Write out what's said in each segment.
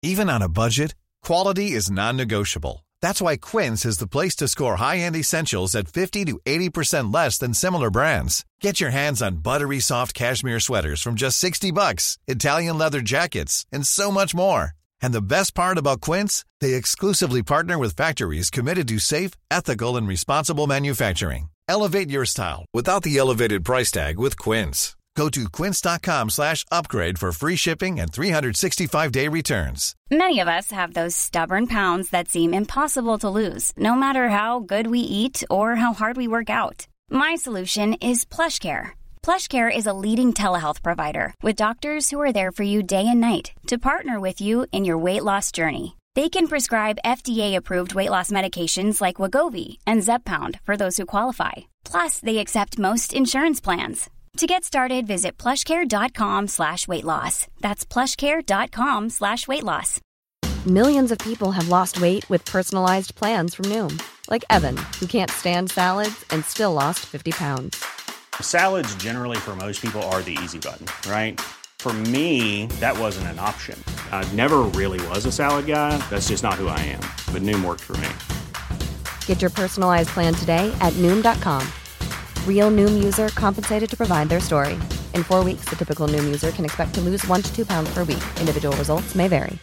Even on a budget, quality is non-negotiable. That's why Quince is the place to score high-end essentials at 50 to 80% less than similar brands. Get your hands on buttery soft cashmere sweaters from just $60, Italian leather jackets, and so much more. And the best part about Quince, they exclusively partner with factories committed to safe, ethical, and responsible manufacturing. Elevate your style without the elevated price tag with Quince. Go to quince.com/upgrade for free shipping and 365-day returns. Many of us have those stubborn pounds that seem impossible to lose, no matter how good we eat or how hard we work out. My solution is PlushCare. PlushCare is a leading telehealth provider with doctors who are there for you day and night to partner with you in your weight loss journey. They can prescribe FDA-approved weight loss medications like Wegovy and Zepbound for those who qualify. Plus, they accept most insurance plans. To get started, visit plushcare.com/weightloss. That's plushcare.com/weightloss. Millions of people have lost weight with personalized plans from Noom. Like Evan, who can't stand salads and still lost 50 pounds. Salads generally for most people are the easy button, right? For me, that wasn't an option. I never really was a salad guy. That's just not who I am. But Noom worked for me. Get your personalized plan today at Noom.com. Real Noom user compensated to provide their story. In 4 weeks, the typical Noom user can expect to lose 1 to 2 pounds per week. Individual results may vary.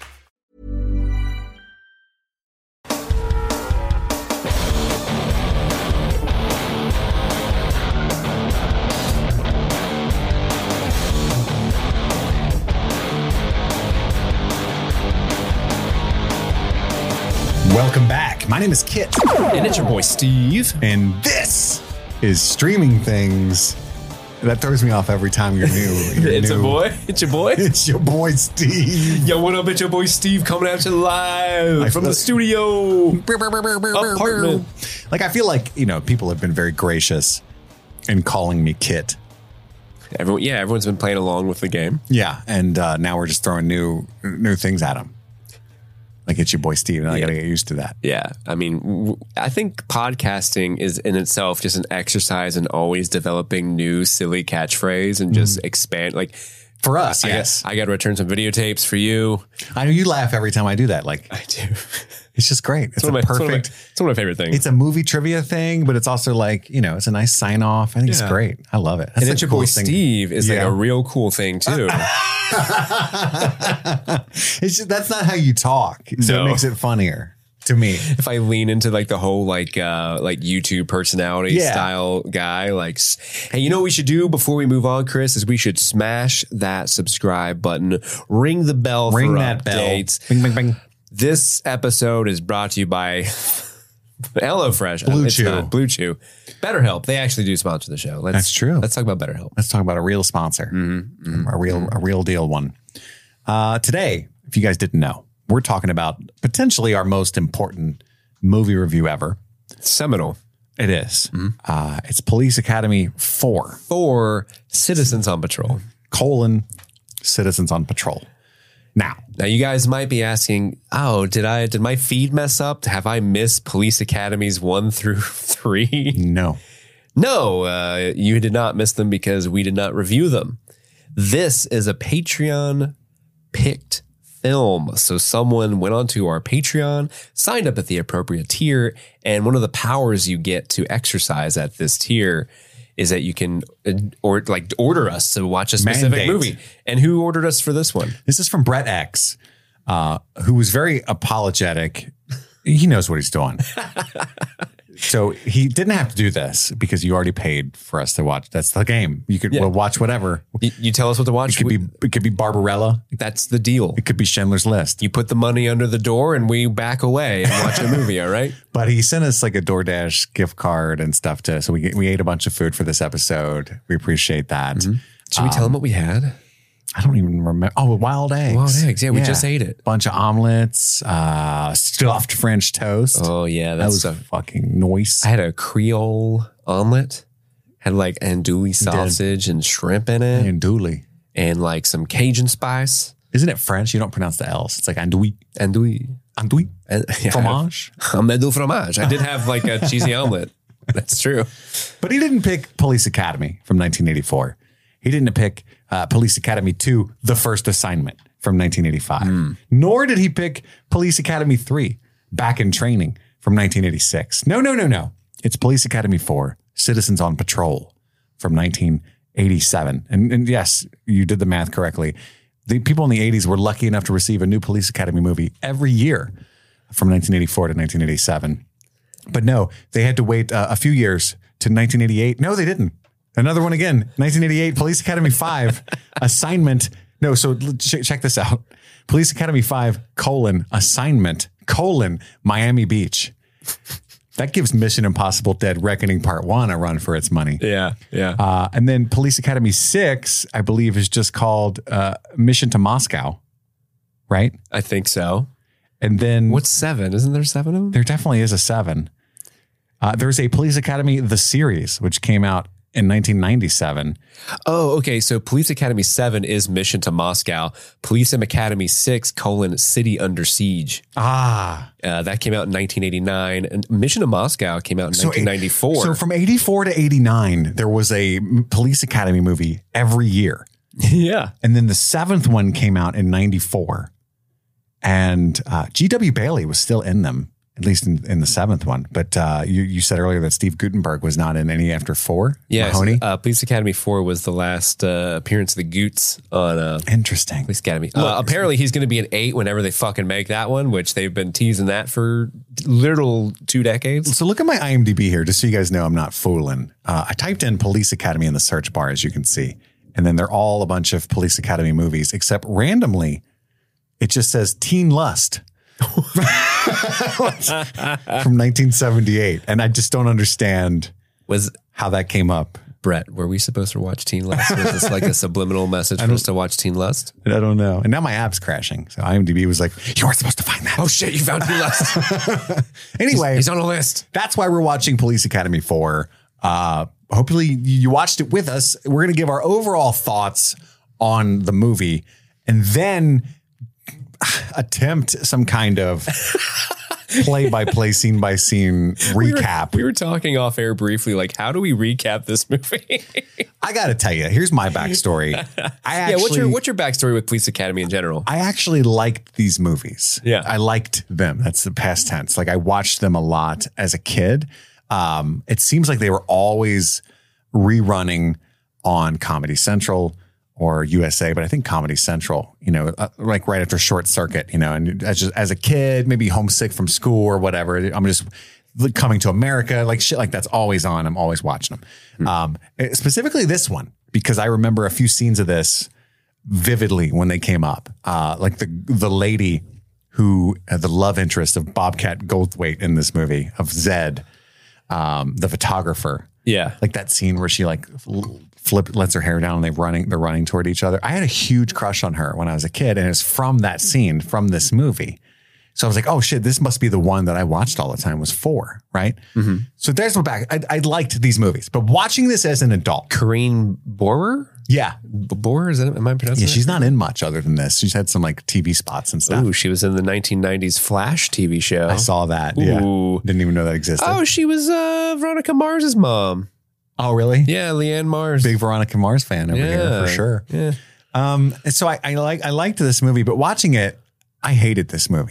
Welcome back. My name is Kit. And it's your boy, Steve. And this is Streaming Things. That throws me off every time you're new. It's your boy. It's your boy. It's your boy, Steve. Yo, what up? It's your boy, Steve, coming at you live from the studio. Apartment. Like, I feel like, people have been very gracious in calling me Kit. Everyone's been playing along with the game. Yeah. And now we're just throwing new things at them. Like, it's your boy, Steve, and I got to get used to that. Yeah. I mean, I think podcasting is in itself just an exercise in always developing new silly catchphrase and just expand. Like, for us, yes. I got to return some videotapes for you. I know you laugh every time I do that. Like, I do. It's just great. It's one of my favorite things. It's a movie trivia thing, but it's also like, it's a nice sign off. I think it's great. I love it. That's and it's your boy thing. Steve is like a real cool thing too. That's not how you talk. So it makes it funnier to me. If I lean into like the whole like YouTube personality style guy, like, hey, you know what we should do before we move on, Chris, is we should smash that subscribe button, ring the bell for updates. Bing, bing, bing. This episode is brought to you by HelloFresh. Blue Chew. BetterHelp. They actually do sponsor the show. That's true. Let's talk about BetterHelp. Let's talk about a real sponsor. A real deal one. Today, if you guys didn't know, we're talking about potentially our most important movie review ever. Seminal. It is. It's Police Academy 4. For Citizens on Patrol. Citizens on Patrol. Now, you guys might be asking, did my feed mess up? Have I missed Police Academies 1 through 3? No, you did not miss them because we did not review them. This is a Patreon picked film. So someone went onto our Patreon, signed up at the appropriate tier, and one of the powers you get to exercise at this tier is that you can order us to watch a specific movie. And who ordered us for this one? This is from Brett X, who was very apologetic. He knows what he's doing. So he didn't have to do this because you already paid for us to watch. That's the game. We'll watch whatever. You tell us what to watch. It could be Barbarella. That's the deal. It could be Schindler's List. You put the money under the door and we back away and watch a movie. All right. But he sent us like a DoorDash gift card and stuff so we ate a bunch of food for this episode. We appreciate that. Mm-hmm. Should we tell him what we had? I don't even remember. Oh, wild eggs. Wild eggs. Yeah, we just ate it. Bunch of omelets, stuffed French toast. Oh, yeah. That was fucking nice. I had a Creole omelet. Had like andouille sausage and shrimp in it. Andouille. And like some Cajun spice. Isn't it French? You don't pronounce the L's. It's like andouille. Andouille. Andouille? Fromage? Amedou fromage. I did have like a cheesy omelet. That's true. But he didn't pick Police Academy from 1984. He didn't pick Police Academy 2, The First Assignment from from 1985. Nor did he pick Police Academy 3, Back in Training, from 1986. No. It's Police Academy 4, Citizens on Patrol, from 1987. And yes, you did the math correctly. The people in the 80s were lucky enough to receive a new Police Academy movie every year from 1984 to 1987. But no, they had to wait a few years to 1988. No, they didn't. Another one again, 1988, Police Academy 5, Assignment. No, so check this out. Police Academy 5, Assignment, Miami Beach. That gives Mission Impossible Dead Reckoning Part 1 a run for its money. Yeah. And then Police Academy 6, I believe, is just called Mission to Moscow, right? I think so. And then... What's 7? Isn't there 7 of them? There definitely is a 7. There's a Police Academy, the series, which came out in 1997. Oh, okay. So Police Academy 7 is Mission to Moscow. Police Academy 6, City Under Siege. That came out in 1989. And Mission to Moscow came out in 1994. So from 84 to 89, there was a Police Academy movie every year. Yeah. And then the 7th one came out in 94. And G.W. Bailey was still in them, at least in the 7th one. But you said earlier that Steve Guttenberg was not in any after 4. Yeah, Mahoney? Police Academy 4 was the last appearance of the Goots on Interesting. Police Academy. Apparently, he's going to be an 8 whenever they fucking make that one, which they've been teasing that for literal 2 decades. So look at my IMDb here, just so you guys know I'm not fooling. I typed in Police Academy in the search bar, as you can see. And then they're all a bunch of Police Academy movies, except randomly, it just says Teen Lust. From 1978. And I just don't understand how that came up. Brett, were we supposed to watch Teen Lust? Was this like a subliminal message for us to watch Teen Lust? I don't know. And now my app's crashing. So IMDb was like, you weren't supposed to find that. Oh shit, you found Teen Lust. Anyway. He's on a list. That's why we're watching Police Academy 4. Hopefully you watched it with us. We're going to give our overall thoughts on the movie and then attempt some kind of play-by-play, scene-by-scene recap. We were talking off air briefly, like, how do we recap this movie? I got to tell you, here's my backstory. What's your backstory with Police Academy in general? I actually liked these movies. Yeah. I liked them. That's the past tense. Like, I watched them a lot as a kid. It seems like they were always rerunning on Comedy Central or USA, but I think Comedy Central, like right after Short Circuit, and as a kid, maybe homesick from school or whatever, I'm just Coming to America, like shit like that's always on. I'm always watching them. Specifically this one, because I remember a few scenes of this vividly when they came up. Like the lady who the love interest of Bobcat Goldthwait in this movie, of Zed, the photographer. Yeah. Like that scene where she like lets her hair down and they're running toward each other. I had a huge crush on her when I was a kid, and it's from that scene from this movie. So I was like, oh shit, this must be the one that I watched all the time, was 4, right? Mm-hmm. So there's my back. I liked these movies, but watching this as an adult. Corinne Bohrer? Yeah. Bohrer, is that, am I pronouncing Yeah, that? she's not in much other than this. She's had some like TV spots and stuff. Ooh, she was in the 1990s Flash TV show. I saw that. Ooh. Yeah. Didn't even know that existed. Oh, she was Veronica Mars's mom. Oh, really? Yeah, Leanne Mars. Big Veronica Mars fan over here for sure. Yeah. And so I liked this movie, but watching it, I hated this movie.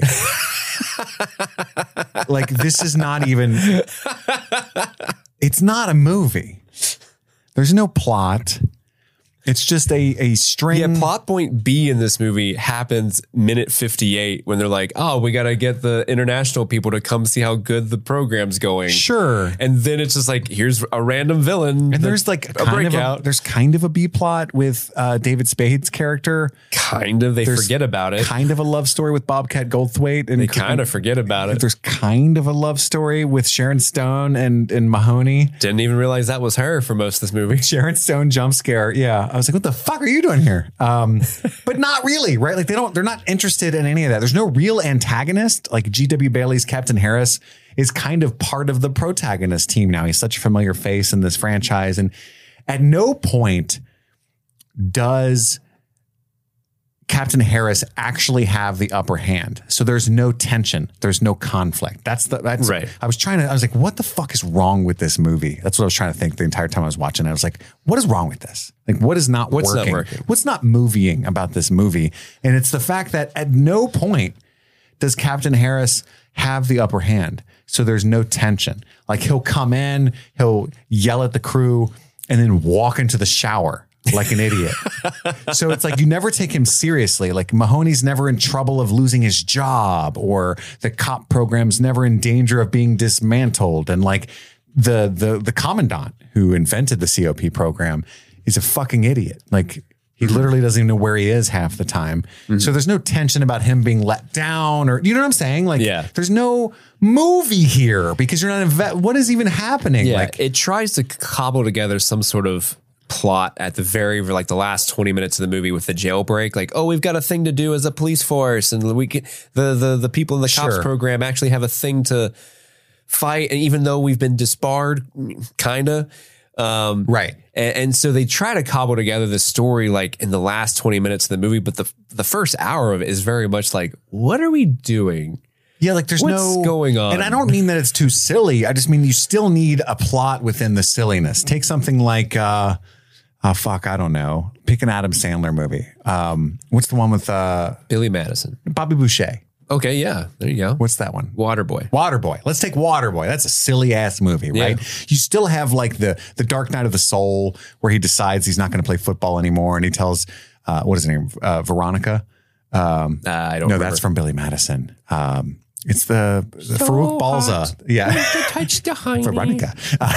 Like, this is not even, it's not a movie. There's no plot. It's just a string. Yeah, plot point B in this movie happens minute 58 when they're like, oh, we got to get the international people to come see how good the program's going. Sure. And then it's just like, here's a random villain. And there's like there's kind of a B plot with David Spade's character. Kind of. They There's forget about it. Kind of a love story with Bobcat Goldthwait. And They kind of forget about it. There's kind of a love story with Sharon Stone and Mahoney. Didn't even realize that was her for most of this movie. Sharon Stone jump scare. Yeah. I was like, what the fuck are you doing here? But not really, right? Like they're not interested in any of that. There's no real antagonist. Like G.W. Bailey's Captain Harris is kind of part of the protagonist team now. He's such a familiar face in this franchise. And at no point does Captain Harris actually have the upper hand. So there's no tension. There's no conflict. That's right. I was like, what the fuck is wrong with this movie? That's what I was trying to think the entire time I was watching it. I was like, what is wrong with this? Like, what's not working? What's not moving about this movie? And it's the fact that at no point does Captain Harris have the upper hand. So there's no tension. Like, he'll come in, he'll yell at the crew, and then walk into the shower like an idiot. So it's like, you never take him seriously. Like, Mahoney's never in trouble of losing his job, or the cop program's never in danger of being dismantled. And like the commandant who invented the COP program is a fucking idiot. Like, he literally doesn't even know where he is half the time. Mm-hmm. So there's no tension about him being let down, or, you know what I'm saying? Like, there's no movie here because you're not what is even happening? Yeah, like, it tries to cobble together some sort of plot at the the last 20 minutes of the movie with the jailbreak. Like, oh, we've got a thing to do as a police force, and we can, the people in the cops program actually have a thing to fight, and even though we've been disbarred, kind of. Right. And so they try to cobble together the story like in the last 20 minutes of the movie, but the first hour of it is very much like, what are we doing? Yeah, like there's What's going on? And I don't mean that it's too silly. I just mean you still need a plot within the silliness. Take something like, I don't know. Pick an Adam Sandler movie. What's the one with Billy Madison? Bobby Boucher. Okay, yeah. There you go. What's that one? Waterboy. Waterboy. Let's take Waterboy. That's a silly ass movie, right? Yeah. You still have like the Dark Night of the Soul, where he decides he's not going to play football anymore, and he tells what is her name? Veronica. I don't remember. That's from Billy Madison. It's the Farouk Balza. Yeah. Veronica.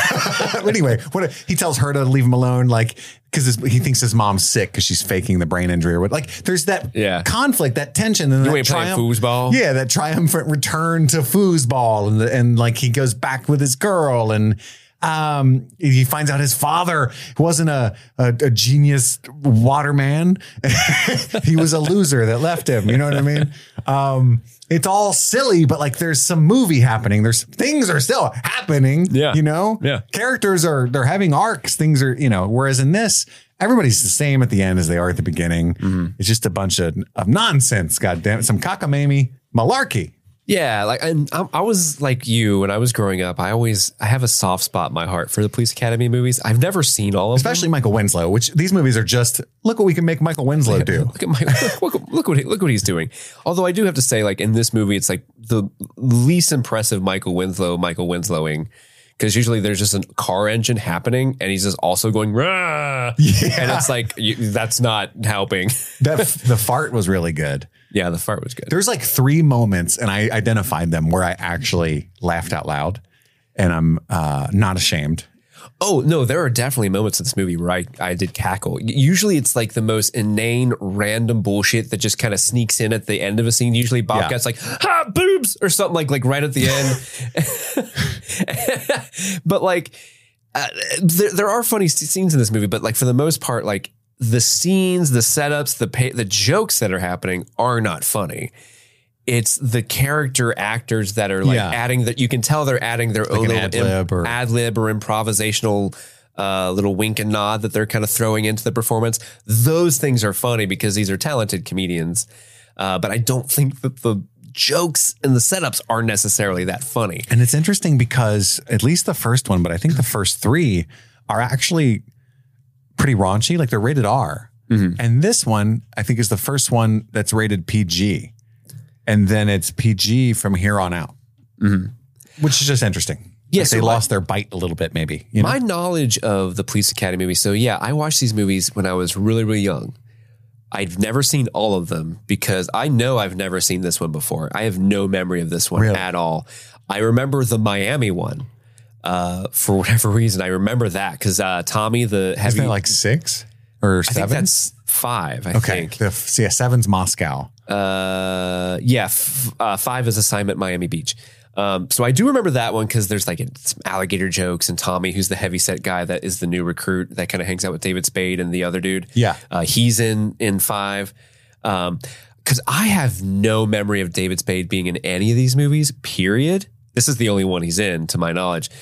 Anyway, he tells her to leave him alone, like, because he thinks his mom's sick because she's faking the brain injury or what. Like, there's that conflict, that tension, and you ain't playing foosball. Yeah, that triumphant return to foosball, and like he goes back with his girl, and he finds out his father wasn't a genius waterman. He was a loser that left him. You know what I mean? It's all silly, but like there's some movie happening. There's things are still happening. Yeah. You know? Yeah. Characters they're having arcs. Things are, whereas in this, everybody's the same at the end as they are at the beginning. Mm-hmm. It's just a bunch of nonsense. God damn it. Some cockamamie malarkey. Yeah, like, and I was like you when I was growing up. I have a soft spot in my heart for the Police Academy movies. I've never seen all of them, especially Michael Winslow. Which these movies are just look what we can make Michael Winslow do. Look what he's doing. Although I do have to say, like in this movie, it's like the least impressive Michael Winslowing. Because usually there's just a car engine happening and he's just also going, rah! Yeah. And it's like, that's not helping. The fart was really good. Yeah, the fart was good. There's like 3 moments, and I identified them, where I actually laughed out loud, and I'm not ashamed. Oh, no, there are definitely moments in this movie where I did cackle. Usually it's like the most inane, random bullshit that just kind of sneaks in at the end of a scene. Usually Bobcat's like, boobs, or something like right at the end. But like, there are funny scenes in this movie, but like for the most part, like the scenes, the setups, the jokes that are happening are not funny. It's the character actors that are like adding that. You can tell they're adding their own little ad lib or improvisational little wink and nod that they're kind of throwing into the performance. Those things are funny because these are talented comedians. But I don't think that the jokes and the setups are necessarily that funny. And it's interesting because at least the first one, but I think the first 3 are actually pretty raunchy. Like they're rated R. Mm-hmm. And this one, I think, is the first one that's rated PG. And then it's PG from here on out, which is just interesting. Yeah, like they lost their bite a little bit, maybe. My knowledge of the Police Academy movies. So yeah, I watched these movies when I was really, really young. I've never seen all of them because I know I've never seen this one before. I have no memory of this one at all. I remember the Miami one for whatever reason. I remember that because Tommy, the heavy... Isn't that like 6 or 7? I think that's 5, I think. 7's Moscow. 5 is Assignment Miami Beach. So I do remember that one because there's like some alligator jokes, and Tommy, who's the heavyset guy that is the new recruit that kind of hangs out with David Spade and the other dude. Yeah. He's in 5. Because I have no memory of David Spade being in any of these movies, period. This is the only one he's in, to my knowledge.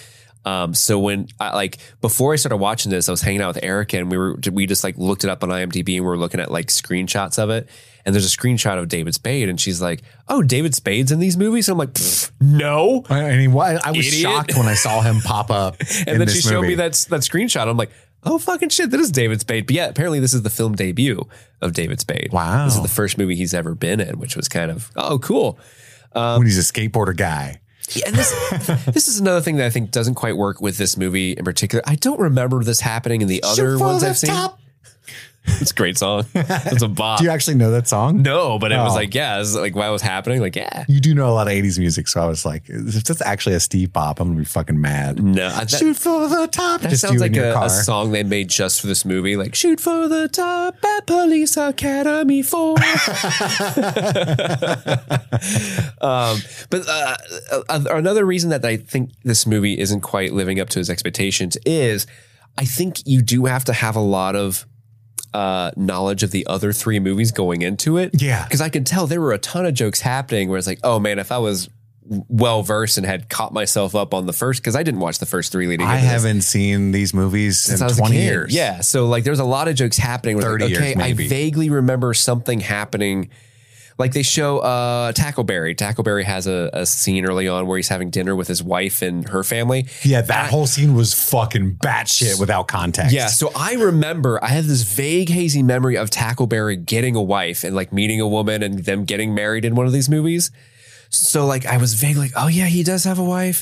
So when before I started watching this, I was hanging out with Erica and we just like looked it up on IMDb and we were looking at like screenshots of it. And there's a screenshot of David Spade and she's like, "Oh, David Spade's in these movies?" And I'm like, no. I was shocked when I saw him pop up. And then she showed me that screenshot. I'm like, oh, fucking shit, that is David Spade. But yeah, apparently this is the film debut of David Spade. Wow. This is the first movie he's ever been in, which was kind of, cool. When he's a skateboarder guy. Yeah, and this is another thing that I think doesn't quite work with this movie in particular. I don't remember this happening in the other ones I've seen. It's a great song. It's a bop. Do you actually know that song? No, but it was like, yeah, it was like while it was happening, like, yeah. You do know a lot of 80s music, so I was like, if that's actually a Steve Bop, I'm going to be fucking mad. No. Shoot for the top. That Just sounds like a song they made just for this movie, like, shoot for the top at Police Academy 4. But another reason that I think this movie isn't quite living up to his expectations is I think you do have to have a lot of knowledge of the other three movies going into it. Yeah. Because I can tell there were a ton of jokes happening where it's like, oh man, if I was well versed and had caught myself up on the first, because I didn't watch the first three leading into this. I haven't seen these movies Since in I was a 20 kid. years. Yeah. So like there's a lot of jokes happening. Where 30 like, okay, years maybe. I vaguely remember something happening. Like they show Tackleberry. Tackleberry has a scene early on where he's having dinner with his wife and her family. Yeah, that whole scene was fucking batshit without context. Yeah, so I remember I have this vague, hazy memory of Tackleberry getting a wife and like meeting a woman and them getting married in one of these movies. So like I was vaguely like, oh yeah, he does have a wife.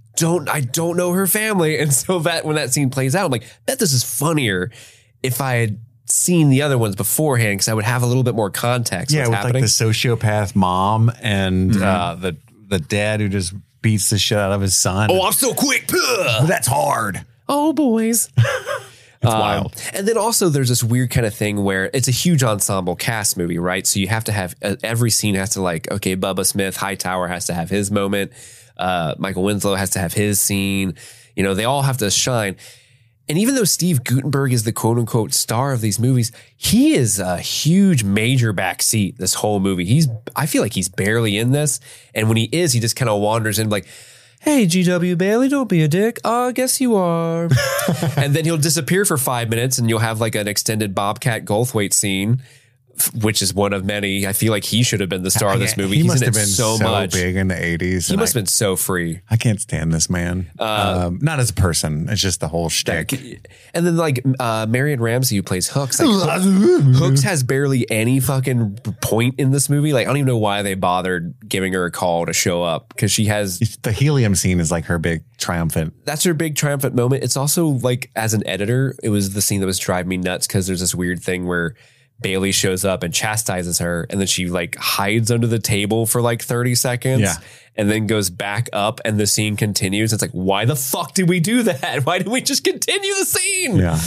I don't know her family. And so that when that scene plays out, I'm like, bet this is funnier if I had seen the other ones beforehand because I would have a little bit more context. Yeah, what's with happening. like the sociopath mom and the dad who just beats the shit out of his son. Oh, I'm so quick. That's hard. Oh, boys. It's wild. And then also there's this weird kind of thing where it's a huge ensemble cast movie, right? So you have to have every scene has to like, okay, Bubba Smith, Hightower has to have his moment. Michael Winslow has to have his scene. You know, they all have to shine. And even though Steve Guttenberg is the quote unquote star of these movies, he is a huge major backseat this whole movie. I feel like he's barely in this. And when he is, he just kind of wanders in like, hey, G.W. Bailey, don't be a dick. I guess you are. And then he'll disappear for 5 minutes and you'll have like an extended Bobcat Goldthwait scene, which is one of many. I feel like he should have been the star of this movie. He He's must in have it been so much. big in the 80s. He must have been so free. I can't stand this man. Not as a person. It's just the whole shtick. And then like Marion Ramsey, who plays Hooks. Like, Hooks has barely any fucking point in this movie. Like I don't even know why they bothered giving her a call to show up because she has The helium scene is like her big triumphant. That's her big triumphant moment. It's also like as an editor, it was the scene that was driving me nuts because there's this weird thing where Bailey shows up and chastises her and then she like hides under the table for like 30 seconds and then goes back up and the scene continues. It's like, why the fuck did we do that? Why didn't we just continue the scene? Yeah.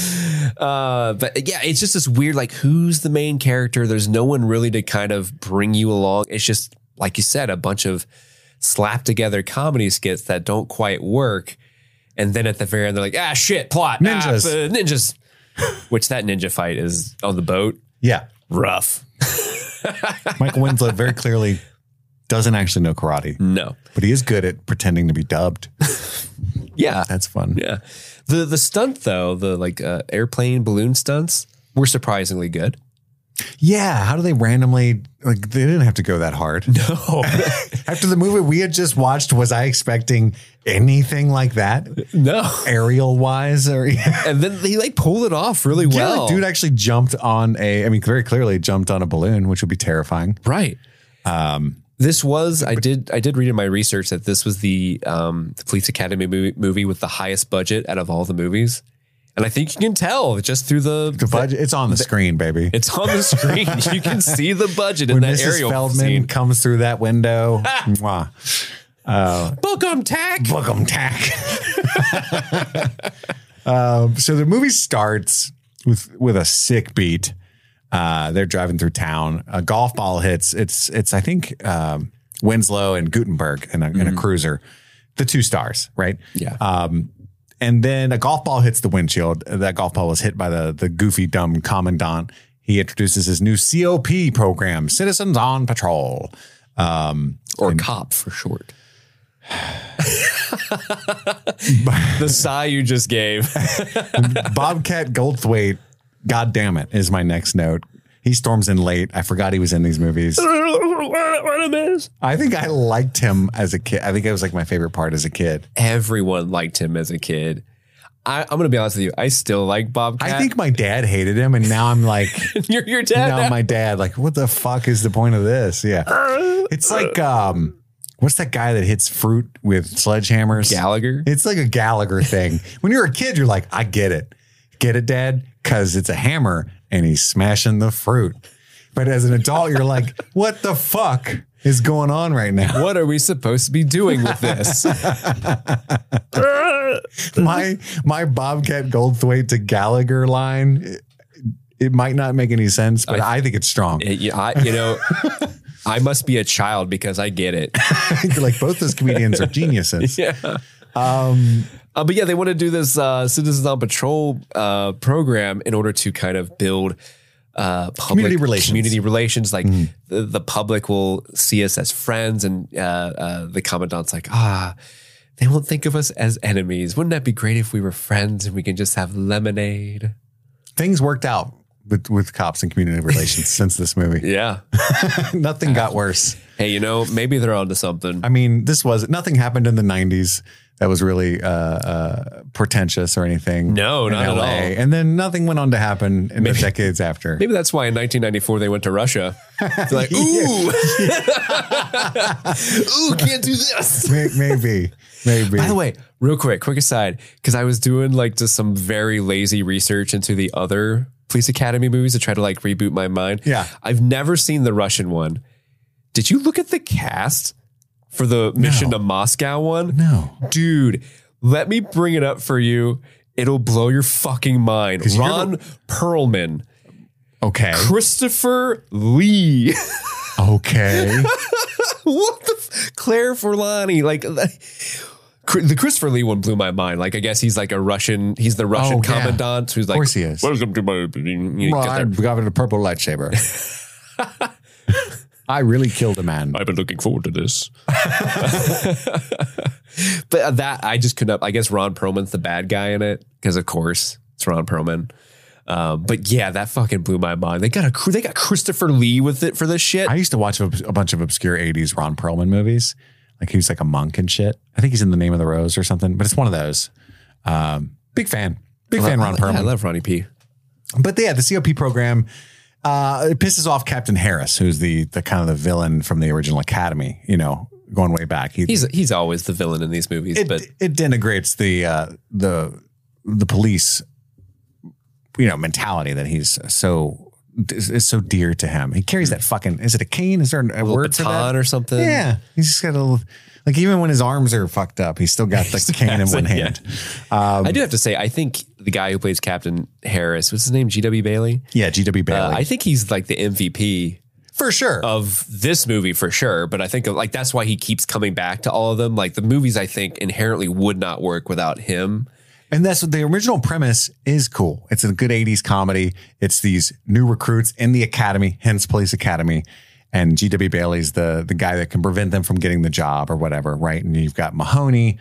But yeah, it's just this weird, like who's the main character? There's no one really to kind of bring you along. It's just, like you said, a bunch of slapped together comedy skits that don't quite work. And then at the very end, they're like, shit, plot. Ninjas. Ninjas. Which that ninja fight is on the boat. Yeah. Rough. Michael Winslow very clearly doesn't actually know karate. No. But he is good at pretending to be dubbed. Yeah. That's fun. Yeah. The stunt though, the like airplane balloon stunts were surprisingly good. Yeah. How do they randomly, like they didn't have to go that hard. No. After the movie we had just watched, was I expecting anything like that? No. Aerial wise or And then they like pulled it off really well. Dude actually jumped on very clearly jumped on a balloon, which would be terrifying. Right. This was, I did read in my research that this was the Police Academy movie with the highest budget out of all the movies. And I think you can tell just through the budget. It's on the screen, baby. It's on the screen. You can see the budget in that Mrs. aerial Feldman scene. comes through that window. Mwah. Book 'em tack. Book 'em tack. So the movie starts with a sick beat. They're driving through town. A golf ball hits. It's I think Winslow and Guttenberg in a cruiser. The two stars, right? Yeah. And then a golf ball hits the windshield. That golf ball was hit by the goofy, dumb commandant. He introduces his new COP program, Citizens on Patrol. Or COP for short. The sigh you just gave. Bobcat Goldthwait, God damn it, is my next note. He storms in late. I forgot he was in these movies. I think I liked him as a kid. I think it was like my favorite part as a kid. Everyone liked him as a kid. I'm going to be honest with you. I still like Bobcat. I think my dad hated him, and now I'm like, you're your dad. Now my dad, like, what the fuck is the point of this? Yeah, it's like, what's that guy that hits fruit with sledgehammers? Gallagher. It's like a Gallagher thing. When you're a kid, you're like, I get it, Dad, because it's a hammer and he's smashing the fruit. But as an adult, you're like, what the fuck is going on right now? What are we supposed to be doing with this? my Bobcat Goldthwait to Gallagher line, it might not make any sense, but I think it's strong. I must be a child because I get it. Like both those comedians are geniuses. Yeah. But yeah, they want to do this Citizens on Patrol program in order to kind of build community relations. Like the public will see us as friends, and the commandant's like, they won't think of us as enemies. Wouldn't that be great if we were friends and we can just have lemonade? Things worked out with cops and community relations since this movie. Yeah. Nothing got worse. Hey, maybe they're onto something. I mean, nothing happened in the 90s that was really pretentious or anything. No, not at all. And then nothing went on to happen in the decades after. Maybe that's why in 1994 they went to Russia. They're like, ooh, can't do this. Maybe. By the way, real quick aside, because I was doing like just some very lazy research into the other Police Academy movies to try to like reboot my mind. Yeah. I've never seen the Russian one. Did you look at the cast for the Mission to Moscow one? No. Dude, let me bring it up for you. It'll blow your fucking mind. Ron Perlman. Okay. Christopher Lee. Okay. What the Claire Forlani. Like the Christopher Lee one blew my mind. Like, I guess he's like a Russian. He's the Russian commandant who's like, of course he is. Welcome to my. I've got a purple lightsaber. I really killed a man. I've been looking forward to this. But that I just couldn't. I guess Ron Perlman's the bad guy in it because, of course, it's Ron Perlman. But yeah, that fucking blew my mind. They got Christopher Lee with it for this shit. I used to watch a bunch of obscure 80s Ron Perlman movies. Like he was like a monk and shit. I think he's in The Name of the Rose or something, but it's one of those. Big fan, Ron Perlman. Yeah, I love Ronnie P. But yeah, the COP program, it pisses off Captain Harris, who's the kind of the villain from the original Academy, going way back. He's always the villain in these movies, but it denigrates the police, mentality that he's is so dear to him. He carries that fucking, is it a cane? Is there a word for that? Or something? Yeah. He's just got like even when his arms are fucked up, he's still got the cane in one hand. Yeah. I do have to say, I think the guy who plays Captain Harris, what's his name? G.W. Bailey? Yeah, G.W. Bailey. I think he's like the MVP. For sure. Of this movie, for sure. But I think like that's why he keeps coming back to all of them. Like the movies, I think, inherently would not work without him. And that's what the original premise is cool. It's a good 80s comedy. It's these new recruits in the academy, hence Police Academy. And G.W. Bailey's the guy that can prevent them from getting the job or whatever, right? And you've got Mahoney.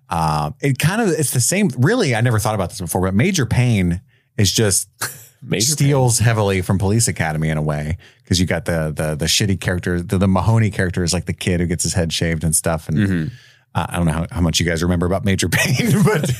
It's the same. Really, I never thought about this before, but Major Payne is just steals heavily from Police Academy in a way, because you got the shitty character. The Mahoney character is like the kid who gets his head shaved and stuff. And I don't know how much you guys remember about Major Payne, but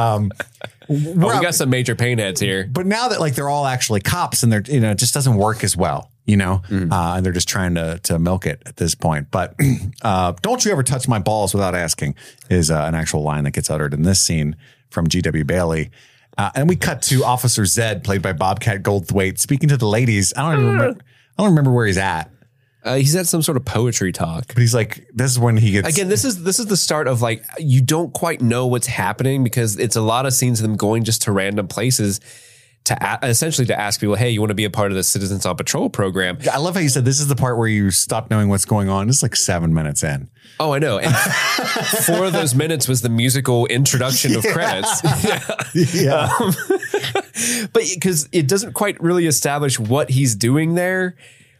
we got some Major Payne heads here. But now that like they're all actually cops and they're it just doesn't work as well, and they're just trying to milk it at this point. But don't you ever touch my balls without asking is an actual line that gets uttered in this scene from G.W. Bailey. And we cut to Officer Zed, played by Bobcat Goldthwait, speaking to the ladies. I don't remember where he's at. He's at some sort of poetry talk. But he's like, this is when he gets... Again, this is the start of like, you don't quite know what's happening because it's a lot of scenes of them going just to random places to essentially to ask people, hey, you want to be a part of the Citizens on Patrol program? I love how you said this is the part where you stop knowing what's going on. It's like 7 minutes in. Oh, I know. And 4 of those minutes was the musical introduction of credits. Yeah. But because it doesn't quite really establish what he's doing there.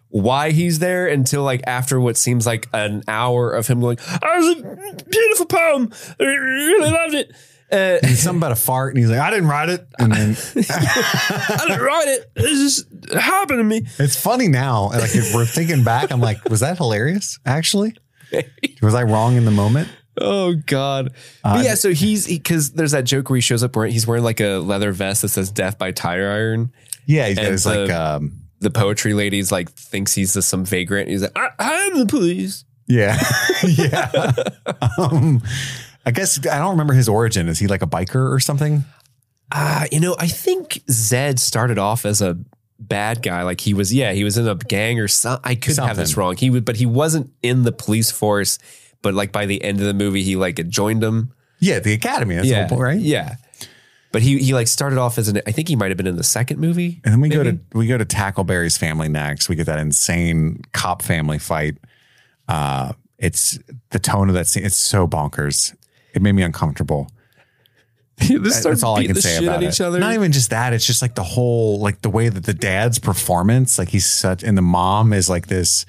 why he's there until like after what seems like an hour of him going, "I was a beautiful poem. I really loved it." And something about a fart, and he's like, "I didn't write it," and then I didn't write it. It just happened to me. It's funny now. Like if we're thinking back, I'm like, was that hilarious? Actually, was I wrong in the moment? Oh God. But yeah. So because there's that joke where he shows up wearing, he's wearing like a leather vest that says "Death by Tire Iron." Yeah. He's got his the poetry lady's like thinks he's just some vagrant. He's like, I'm the police. Yeah. Yeah. I guess I don't remember his origin. Is he like a biker or something? I think Zed started off as a bad guy. Like he was in a gang or something. I could have this wrong. But he wasn't in the police force. But like by the end of the movie, he like joined them. Yeah, the academy. That's the whole point, right? Yeah. But he like started off as I think he might have been in the second movie. And then we go to Tackleberry's family next. We get that insane cop family fight. It's the tone of that scene. It's so bonkers. It made me uncomfortable. That's all I can say about it. Not even just that. It's just like the whole, like the way that the dad's performance, like he's such, and the mom is like this,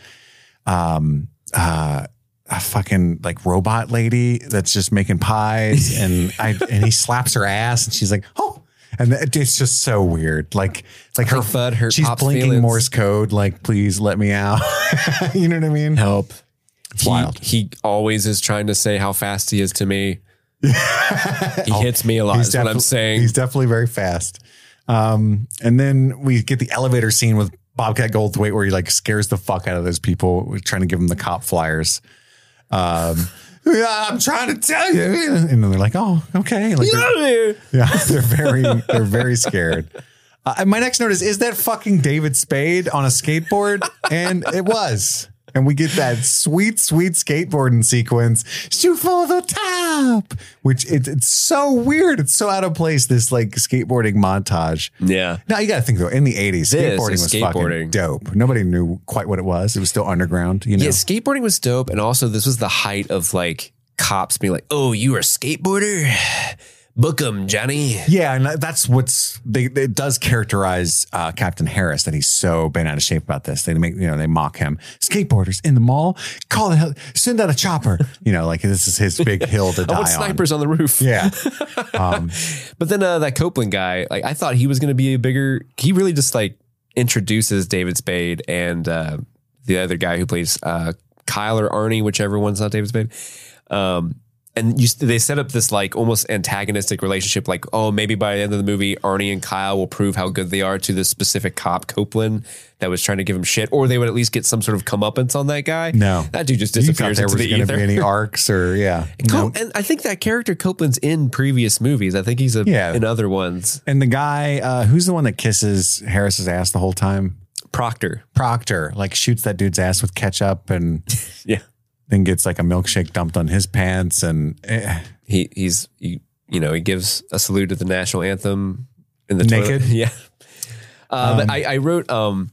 a fucking like robot lady that's just making pies, and he slaps her ass, and she's like, "Oh," and it's just so weird. Like it's like her she's blinking feelings. Morse code, like, "Please let me out." You know what I mean? Help. It's wild. He always is trying to say how fast he is to me. He hits me a lot. Is what I'm saying. He's definitely very fast. And then we get the elevator scene with Bobcat Goldthwait where he like scares the fuck out of those people trying to give them the cop flyers. Yeah, I'm trying to tell you. And then they're like, "Oh, okay." Like they're very scared. My next note is that fucking David Spade on a skateboard? And it was. And we get that sweet, sweet skateboarding sequence. Shoot for the top, which it's so weird. It's so out of place, this like skateboarding montage. Yeah. Now you got to think though, in the 80s, skateboarding was fucking dope. Nobody knew quite what it was. It was still underground, you know? Yeah, skateboarding was dope. And also this was the height of like cops being like, "Oh, you are a skateboarder? Book 'em, Johnny." Yeah, and that's it does characterize Captain Harris, that he's so bent out of shape about this. They mock him. Skateboarders in the mall, send out a chopper. Like this is his big hill to die on. I want snipers on the roof. Yeah. But then that Copeland guy, like I thought he was going to be he really just like introduces David Spade and the other guy who plays Kyle or Arnie, whichever one's not David Spade. And they set up this like almost antagonistic relationship, like, oh, maybe by the end of the movie, Arnie and Kyle will prove how good they are to this specific cop, Copeland, that was trying to give him shit, or they would at least get some sort of comeuppance on that guy. No, that dude just disappears into the ether. There was going to be any arcs or And I think that character Copeland's in previous movies. I think he's in other ones. And the guy, who's the one that kisses Harris's ass the whole time? Proctor, like shoots that dude's ass with ketchup and yeah. Then gets like a milkshake dumped on his pants, and he gives a salute to the national anthem in the naked. Toilet. Yeah. But I wrote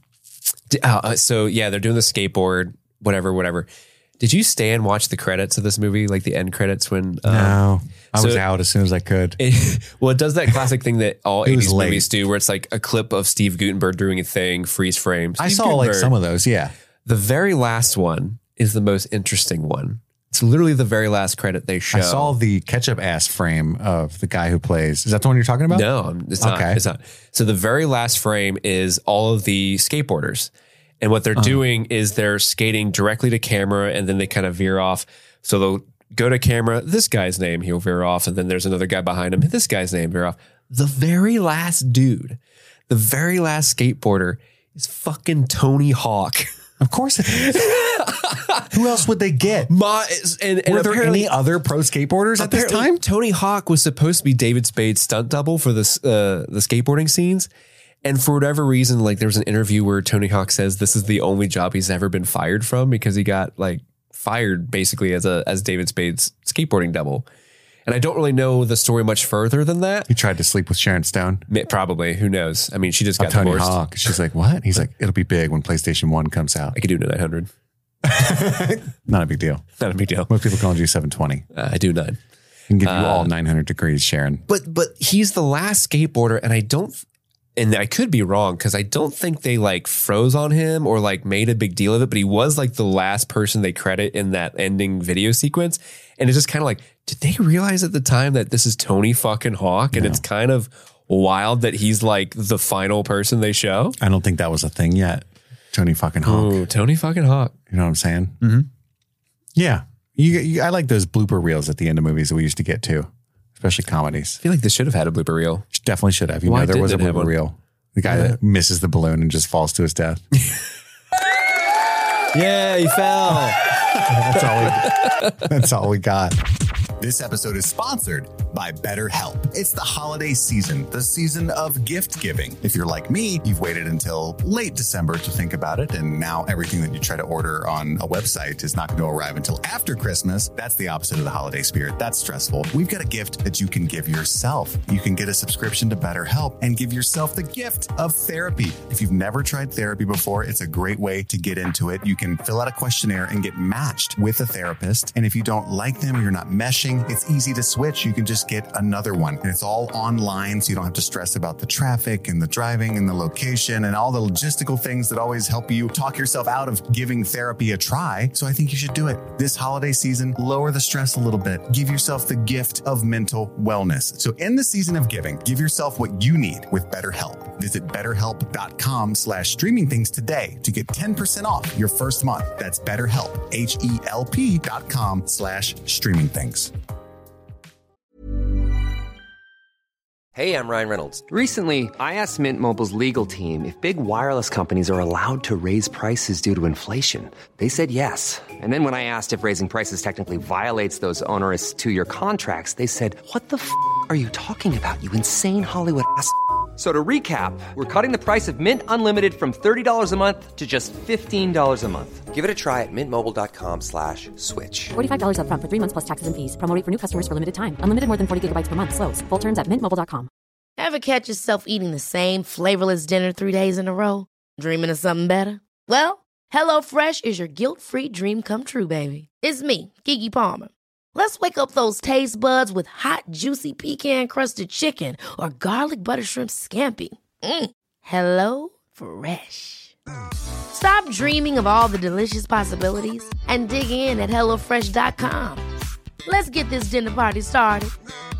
so yeah, they're doing the skateboard, whatever. Did you stay and watch the credits of this movie, like the end credits when? No, I was out as soon as I could. It does that classic thing that all 80s movies do, where it's like a clip of Steve Guttenberg doing a thing, freeze frame. I saw like some of those. Yeah, the very last one is the most interesting one. It's literally the very last credit they show. I saw the ketchup ass frame of the guy who plays. Is that the one you're talking about? No, it's not. Okay. It's not. So the very last frame is all of the skateboarders. And what they're doing is they're skating directly to camera, and then they kind of veer off. So they'll go to camera, this guy's name, he'll veer off. And then there's another guy behind him, this guy's name, veer off. The very last dude, the very last skateboarder is fucking Tony Hawk. Of course it is. Who else would they get? Were there any other pro skateboarders at this time? Tony Hawk was supposed to be David Spade's stunt double for the skateboarding scenes. And for whatever reason, like there was an interview where Tony Hawk says this is the only job he's ever been fired from, because he got like fired basically as David Spade's skateboarding double. And I don't really know the story much further than that. He tried to sleep with Sharon Stone. Probably. Who knows? I mean, she just got Tony divorced. Hawk. She's like, what? He's like, it'll be big when PlayStation 1 comes out. I could do it at 900. Not a big deal. Not a big deal. Most people call you 720. I do 9. I can give you all 900 degrees, Sharon. But he's the last skateboarder, and and I could be wrong because I don't think they like froze on him or like made a big deal of it, but he was like the last person they credit in that ending video sequence. And it's just kind of like, did they realize at the time that this is Tony fucking Hawk? And it's kind of wild that he's like the final person they show. I don't think that was a thing yet. Tony fucking Hawk. Ooh, Tony fucking Hawk. You know what I'm saying? Mm-hmm. Yeah. I like those blooper reels at the end of movies that we used to get to, especially comedies. I feel like this should have had a blooper reel. Definitely should have. You know, there was a blooper reel. The guy that misses the balloon and just falls to his death. Yeah, he fell. That's all we got. This episode is sponsored by BetterHelp. It's the holiday season, the season of gift giving. If you're like me, you've waited until late December to think about it, and now everything that you try to order on a website is not going to arrive until after Christmas. That's the opposite of the holiday spirit. That's stressful. We've got a gift that you can give yourself. You can get a subscription to BetterHelp and give yourself the gift of therapy. If you've never tried therapy before, it's a great way to get into it. You can fill out a questionnaire and get matched with a therapist. And if you don't like them or you're not meshing, it's easy to switch. You can just get another one. And it's all online, so you don't have to stress about the traffic and the driving and the location and all the logistical things that always help you talk yourself out of giving therapy a try. So I think you should do it. This holiday season, lower the stress a little bit. Give yourself the gift of mental wellness. So in the season of giving, give yourself what you need with BetterHelp. Visit BetterHelp.com/streamingthings today to get 10% off your first month. That's BetterHelp, HELP.com/streamingthings. Hey, I'm Ryan Reynolds. Recently, I asked Mint Mobile's legal team if big wireless companies are allowed to raise prices due to inflation. They said yes. And then when I asked if raising prices technically violates those onerous 2-year contracts, they said, "What the f*** are you talking about, you insane Hollywood ass?" So to recap, we're cutting the price of Mint Unlimited from $30 a month to just $15 a month. Give it a try at mintmobile.com/switch. $45 up front for 3 months plus taxes and fees. Promo rate for new customers for limited time. Unlimited more than 40 gigabytes per month. Slows full terms at mintmobile.com. Ever catch yourself eating the same flavorless dinner 3 days in a row? Dreaming of something better? Well, HelloFresh is your guilt-free dream come true, baby. It's me, Keke Palmer. Let's wake up those taste buds with hot, juicy pecan-crusted chicken or garlic butter shrimp scampi. Hello Fresh. Stop dreaming of all the delicious possibilities and dig in at HelloFresh.com. Let's get this dinner party started.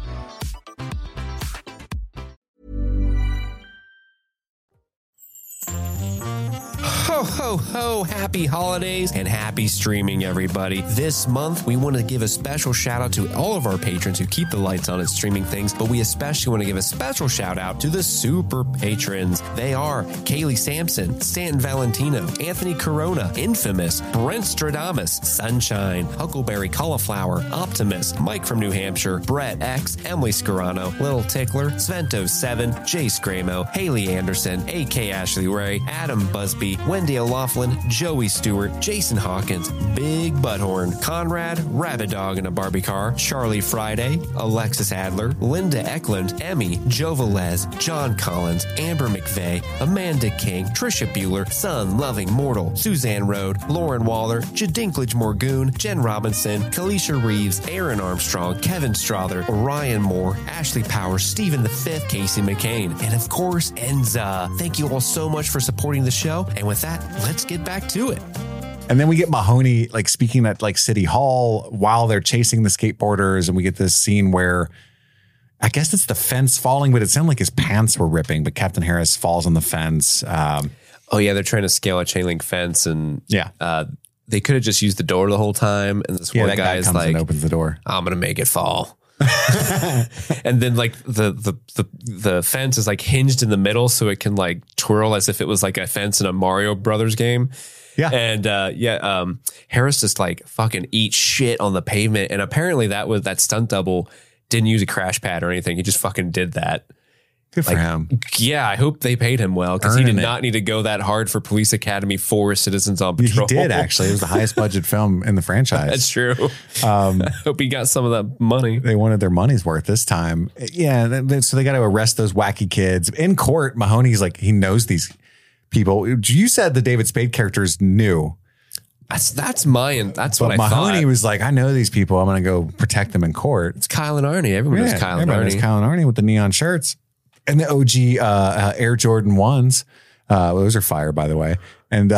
Ho, ho, ho, happy holidays and happy streaming, everybody. This month, we want to give a special shout out to all of our patrons who keep the lights on at Streaming Things, but we especially want to give a special shout out to the super patrons. They are Kaylee Sampson, Stanton Valentino, Anthony Corona, Infamous, Brent Stradamus, Sunshine, Huckleberry Cauliflower, Optimus, Mike from New Hampshire, Brett X, Emily Scarano, Little Tickler, Svento7, Jay Scramo, Haley Anderson, AK Ashley Ray, Adam Busby, Wendy O'Laughlin, Joey Stewart, Jason Hawkins, Big Butthorn, Conrad, Rabbit Dog in a Barbie Car, Charlie Friday, Alexis Adler, Linda Eklund, Emmy, Joe Velez, John Collins, Amber McVeigh, Amanda King, Trisha Bueller, Sun Loving Mortal, Suzanne Rode, Lauren Waller, Jadinklage Morgoon, Jen Robinson, Kalisha Reeves, Aaron Armstrong, Kevin Strother, Ryan Moore, Ashley Powers, Stephen V, Casey McCain, and of course, Enza. Thank you all so much for supporting the show. And with that, let's get back to it. And then we get Mahoney like speaking at like City Hall while they're chasing the skateboarders. And we get this scene where I guess it's the fence falling, but it sounded like his pants were ripping. But Captain Harris falls on the fence. Oh, yeah. They're trying to scale a chain link fence. And yeah, they could have just used the door the whole time. And this one guy is like, opens the door. I'm going to make it fall. And then like the fence is like hinged in the middle so it can like twirl as if it was like a fence in a Mario Brothers game. Yeah. And Harris just like fucking eats shit on the pavement. And apparently that stunt double didn't use a crash pad or anything. He just fucking did that. Good for him. Yeah, I hope they paid him well because he did not need to go that hard for Police Academy 4 Citizens on Patrol. He did, actually. It was the highest budget film in the franchise. That's true. I hope he got some of that money. They wanted their money's worth this time. Yeah, so they got to arrest those wacky kids. In court, Mahoney's like, he knows these people. You said the David Spade characters knew. That's what I thought. Mahoney was like, I know these people. I'm going to go protect them in court. It's Kyle and Arnie. Everyone knows Kyle and Arnie. Kyle and Arnie with the neon shirts. And the OG Air Jordan 1s. Those are fire, by the way. And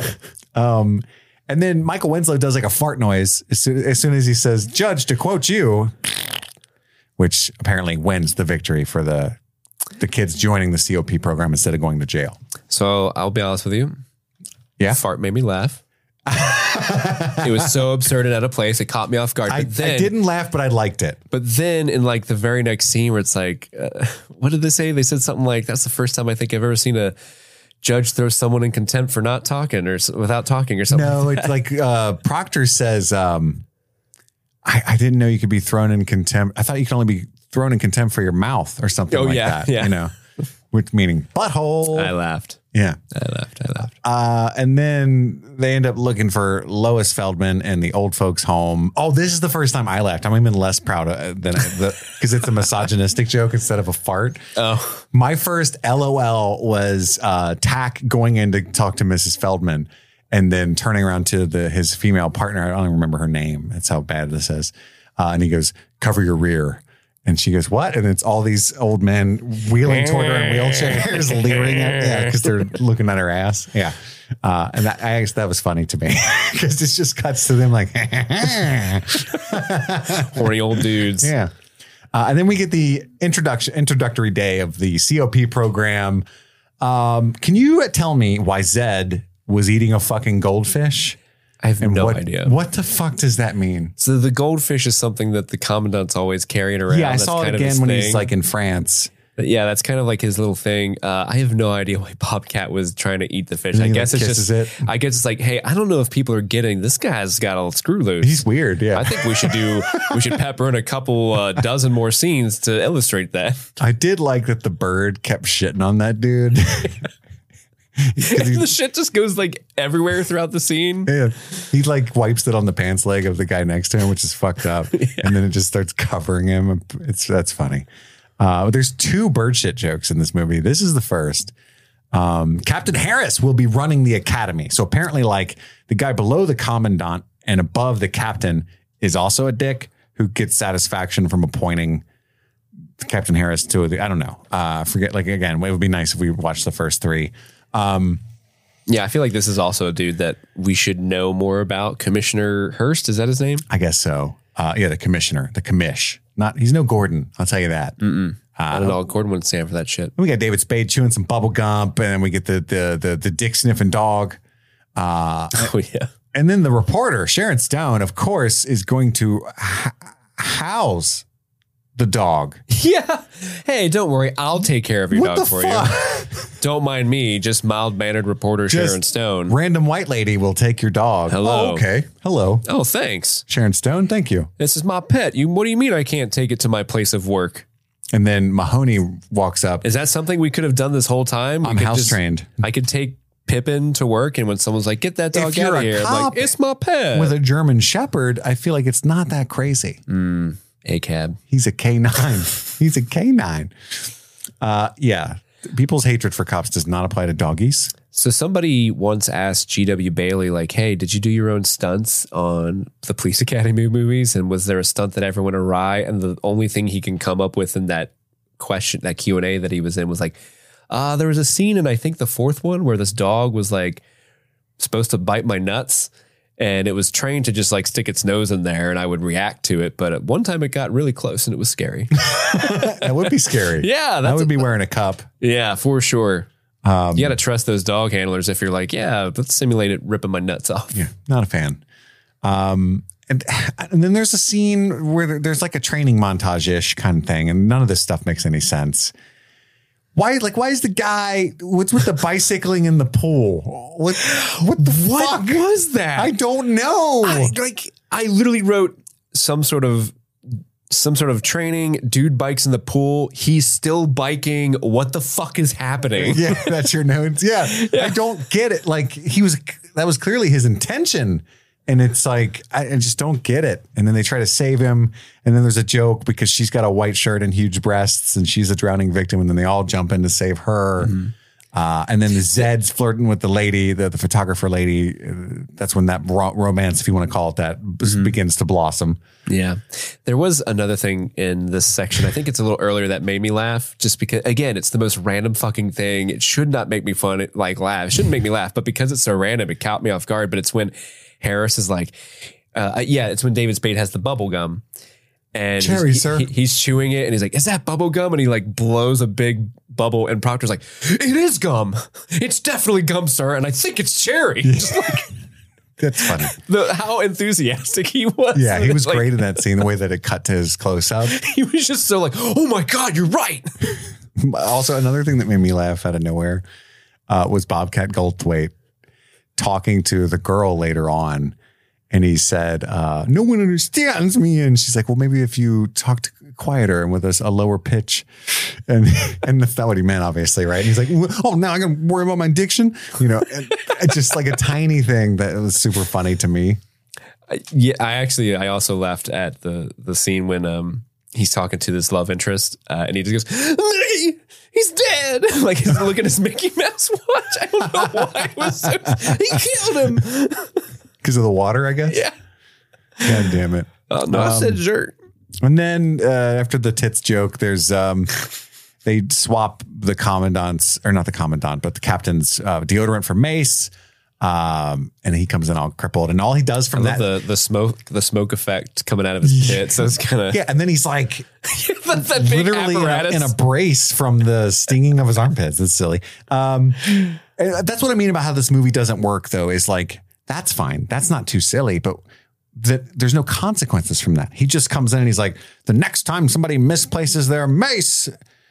and then Michael Winslow does like a fart noise as soon as he says, "Judge, to quote you," which apparently wins the victory for the kids joining the COP program instead of going to jail. So I'll be honest with you. Yeah. Fart made me laugh. It was so absurd and out of place. It caught me off guard. I didn't laugh, but I liked it. But then in like the very next scene where it's like, what did they say? They said something like, that's the first time I think I've ever seen a judge throw someone in contempt for not talking or without talking or something. No, it's like Proctor says, I didn't know you could be thrown in contempt. I thought you could only be thrown in contempt for your mouth or something like that. Yeah. You know, which meaning butthole. I laughed. Yeah. I laughed. And then they end up looking for Lois Feldman in the old folks' home. Oh, this is the first time I laughed. I'm even less proud of than because it's a misogynistic joke instead of a fart. Oh, my first LOL was Tack going in to talk to Mrs. Feldman and then turning around to his female partner. I don't even remember her name. That's how bad this is. And he goes, "Cover your rear." And she goes, "What?" And it's all these old men wheeling toward her in wheelchairs, leering at her because they're looking at her ass. Yeah. And I guess that was funny to me because it just cuts to them like horny old dudes. Yeah. And then we get the introductory day of the COP program. Can you tell me why Zed was eating a fucking goldfish? I have no idea. What the fuck does that mean? So the goldfish is something that the commandant's always carrying around. Yeah, I That's saw it kind of again his when thing. he's like in France. But yeah, that's kind of like his little thing. I have no idea why Bobcat was trying to eat the fish. And I he, guess like, it's kisses just. it. I guess it's like, hey, I don't know if people are getting this guy's got a screw loose. He's weird. Yeah, I think we should pepper in a couple dozen more scenes to illustrate that. I did like that the bird kept shitting on that dude. The shit just goes like everywhere throughout the scene. Yeah, he like wipes it on the pants leg of the guy next to him, which is fucked up. Yeah. And then it just starts covering him. That's funny. There's 2 bird shit jokes in this movie. This is the first. Captain Harris will be running the academy. So apparently, like the guy below the commandant and above the captain is also a dick who gets satisfaction from appointing Captain Harris to I don't know. Forget, like, again, it would be nice if we watched the first 3. Yeah, I feel like this is also a dude that we should know more about. Commissioner Hurst, is that his name? I guess so. Yeah, the commissioner, the commish. He's no Gordon. I'll tell you that. I don't know. Gordon wouldn't stand for that shit. We got David Spade chewing some bubble gum, and then we get the dick sniffing dog. Oh yeah. And then the reporter, Sharon Stone, of course, is going to house the dog. Yeah. Hey, don't worry. I'll take care of your What dog the for fuck? you. Don't mind me. Just mild-mannered reporter Sharon Stone. Random white lady will take your dog. Hello. Oh, okay. Hello. Oh, thanks. Sharon Stone, thank you. This is my pet. What do you mean I can't take it to my place of work? And then Mahoney walks up. Is that something we could have done this whole time? I'm house trained. I could take Pippin to work, and when someone's like, "Get that dog If you're out of a here," I'm like, "It's my pet." With a German Shepherd, I feel like it's not that crazy. A-cab. He's a K9. He's a K9. Yeah. People's hatred for cops does not apply to doggies. So somebody once asked G.W. Bailey, like, "Hey, did you do your own stunts on the Police Academy movies? And was there a stunt that ever went awry?" And the only thing he can come up with in that question, that Q&A that he was in, was like, there was a scene in, I think, the 4th one where this dog was like supposed to bite my nuts. And it was trained to just like stick its nose in there, and I would react to it. But at one time it got really close and it was scary. That would be scary. Yeah. I would be wearing a cup. Yeah, for sure. You got to trust those dog handlers if you're like, yeah, let's simulate it ripping my nuts off. Yeah, not a fan. And then there's a scene where there's like a training montage-ish kind of thing, and none of this stuff makes any sense. Why is the guy, what's with the bicycling in the pool? What the fuck was that? I don't know. I literally wrote some sort of training. Dude bikes in the pool. He's still biking. What the fuck is happening? Yeah, that's your notes. Yeah. I don't get it. Like that was clearly his intention. And it's like, I just don't get it. And then they try to save him. And then there's a joke because she's got a white shirt and huge breasts and she's a drowning victim. And then they all jump in to save her. And then the Zed's flirting with the lady, the photographer lady. That's when that romance, if you want to call it that, begins to blossom. Yeah. There was another thing in this section. I think it's a little earlier that made me laugh just because, again, it's the most random fucking thing. It should not make me laugh. It shouldn't make me laugh, but because it's so random, it caught me off guard. But it's when Harris is like, it's when David Spade has the bubble gum. And Cherry, sir. He's chewing it and he's like, is that bubble gum? And he like blows a big bubble and Proctor's like, it is gum. It's definitely gum, sir. And I think it's cherry. Just like, that's funny. How enthusiastic he was. Yeah, he was like, great in that scene, the way that it cut to his close-up. He was just so like, oh my God, you're right. Also, another thing that made me laugh out of nowhere was Bobcat Goldthwait talking to the girl later on. And he said, no one understands me. And she's like, well, maybe if you talked quieter and with a lower pitch. And that's not what he meant, obviously, right? And he's like, oh, now I'm going to worry about my diction. You know, it's just like a tiny thing that was super funny to me. Yeah, I also laughed at the scene when he's talking to this love interest and he just goes, Mickey, he's dead. Like he's looking at his Mickey Mouse watch. I don't know why it was he killed him. Because of the water, I guess? Yeah. God damn it. Oh, no, I said jerk. And then after the tits joke, there's they swap the commandant's, or not the commandant, but the captain's deodorant for Mace. And he comes in all crippled. And all he does from that. The smoke effect coming out of his tits. That's kind of. Yeah. And then he's like that big literally apparatus. in a brace from the stinging of his armpits. It's silly. And that's what I mean about how this movie doesn't work, though, is like, that's fine. That's not too silly, but there's no consequences from that. He just comes in and he's like, the next time somebody misplaces their mace,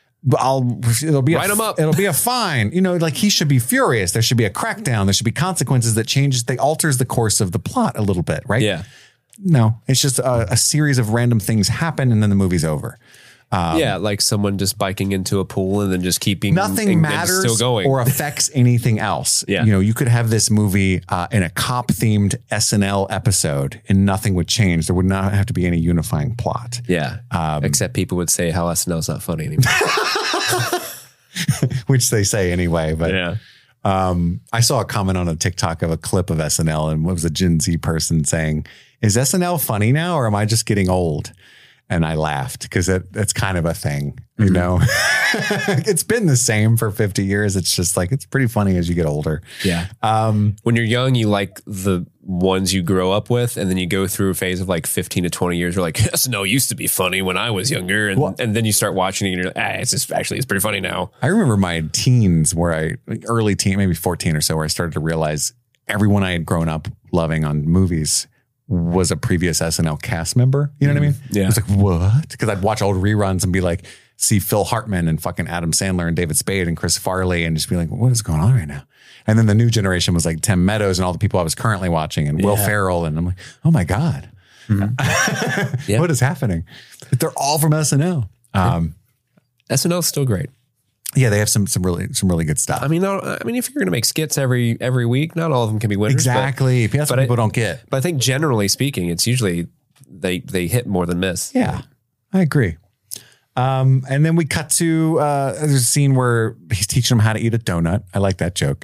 it'll be write them up. It'll be a fine. You know, like he should be furious. There should be a crackdown. There should be consequences that alters the course of the plot a little bit, right? Yeah. No, it's just a series of random things happen and then the movie's over. Like someone just biking into a pool and then just keeping nothing matters still going or affects anything else. Yeah. You know, you could have this movie in a cop themed SNL episode and nothing would change. There would not have to be any unifying plot. Yeah. Except people would say how SNL's not funny anymore. Which they say anyway. But yeah. I saw a comment on a TikTok of a clip of SNL and it was a Gen Z person saying, is SNL funny now or am I just getting old? And I laughed because that's kind of a thing, you know. It's been the same for 50 years. It's just like, it's pretty funny as you get older. Yeah. When you're young, you like the ones you grow up with. And then you go through a phase of like 15 to 20 years. You're like, SNL used to be funny when I was younger. And then you start watching it and you're like, it's pretty funny now. I remember my teens early teen, maybe 14 or so, where I started to realize everyone I had grown up loving on movies was a previous SNL cast member. You know what I mean? Yeah. I was like, what? Because I'd watch old reruns and be like, see Phil Hartman and fucking Adam Sandler and David Spade and Chris Farley and just be like, what is going on right now? And then the new generation was like Tim Meadows and all the people I was currently watching and Will Ferrell. And I'm like, oh my God. Mm-hmm. What is happening? But they're all from SNL. SNL's still great. Yeah, they have some really good stuff. I mean, if you're going to make skits every week, not all of them can be winners. Exactly. That's what people don't get. But I think generally speaking, it's usually they hit more than miss. Yeah, I agree. And then we cut to there's a scene where he's teaching them how to eat a donut. I like that joke.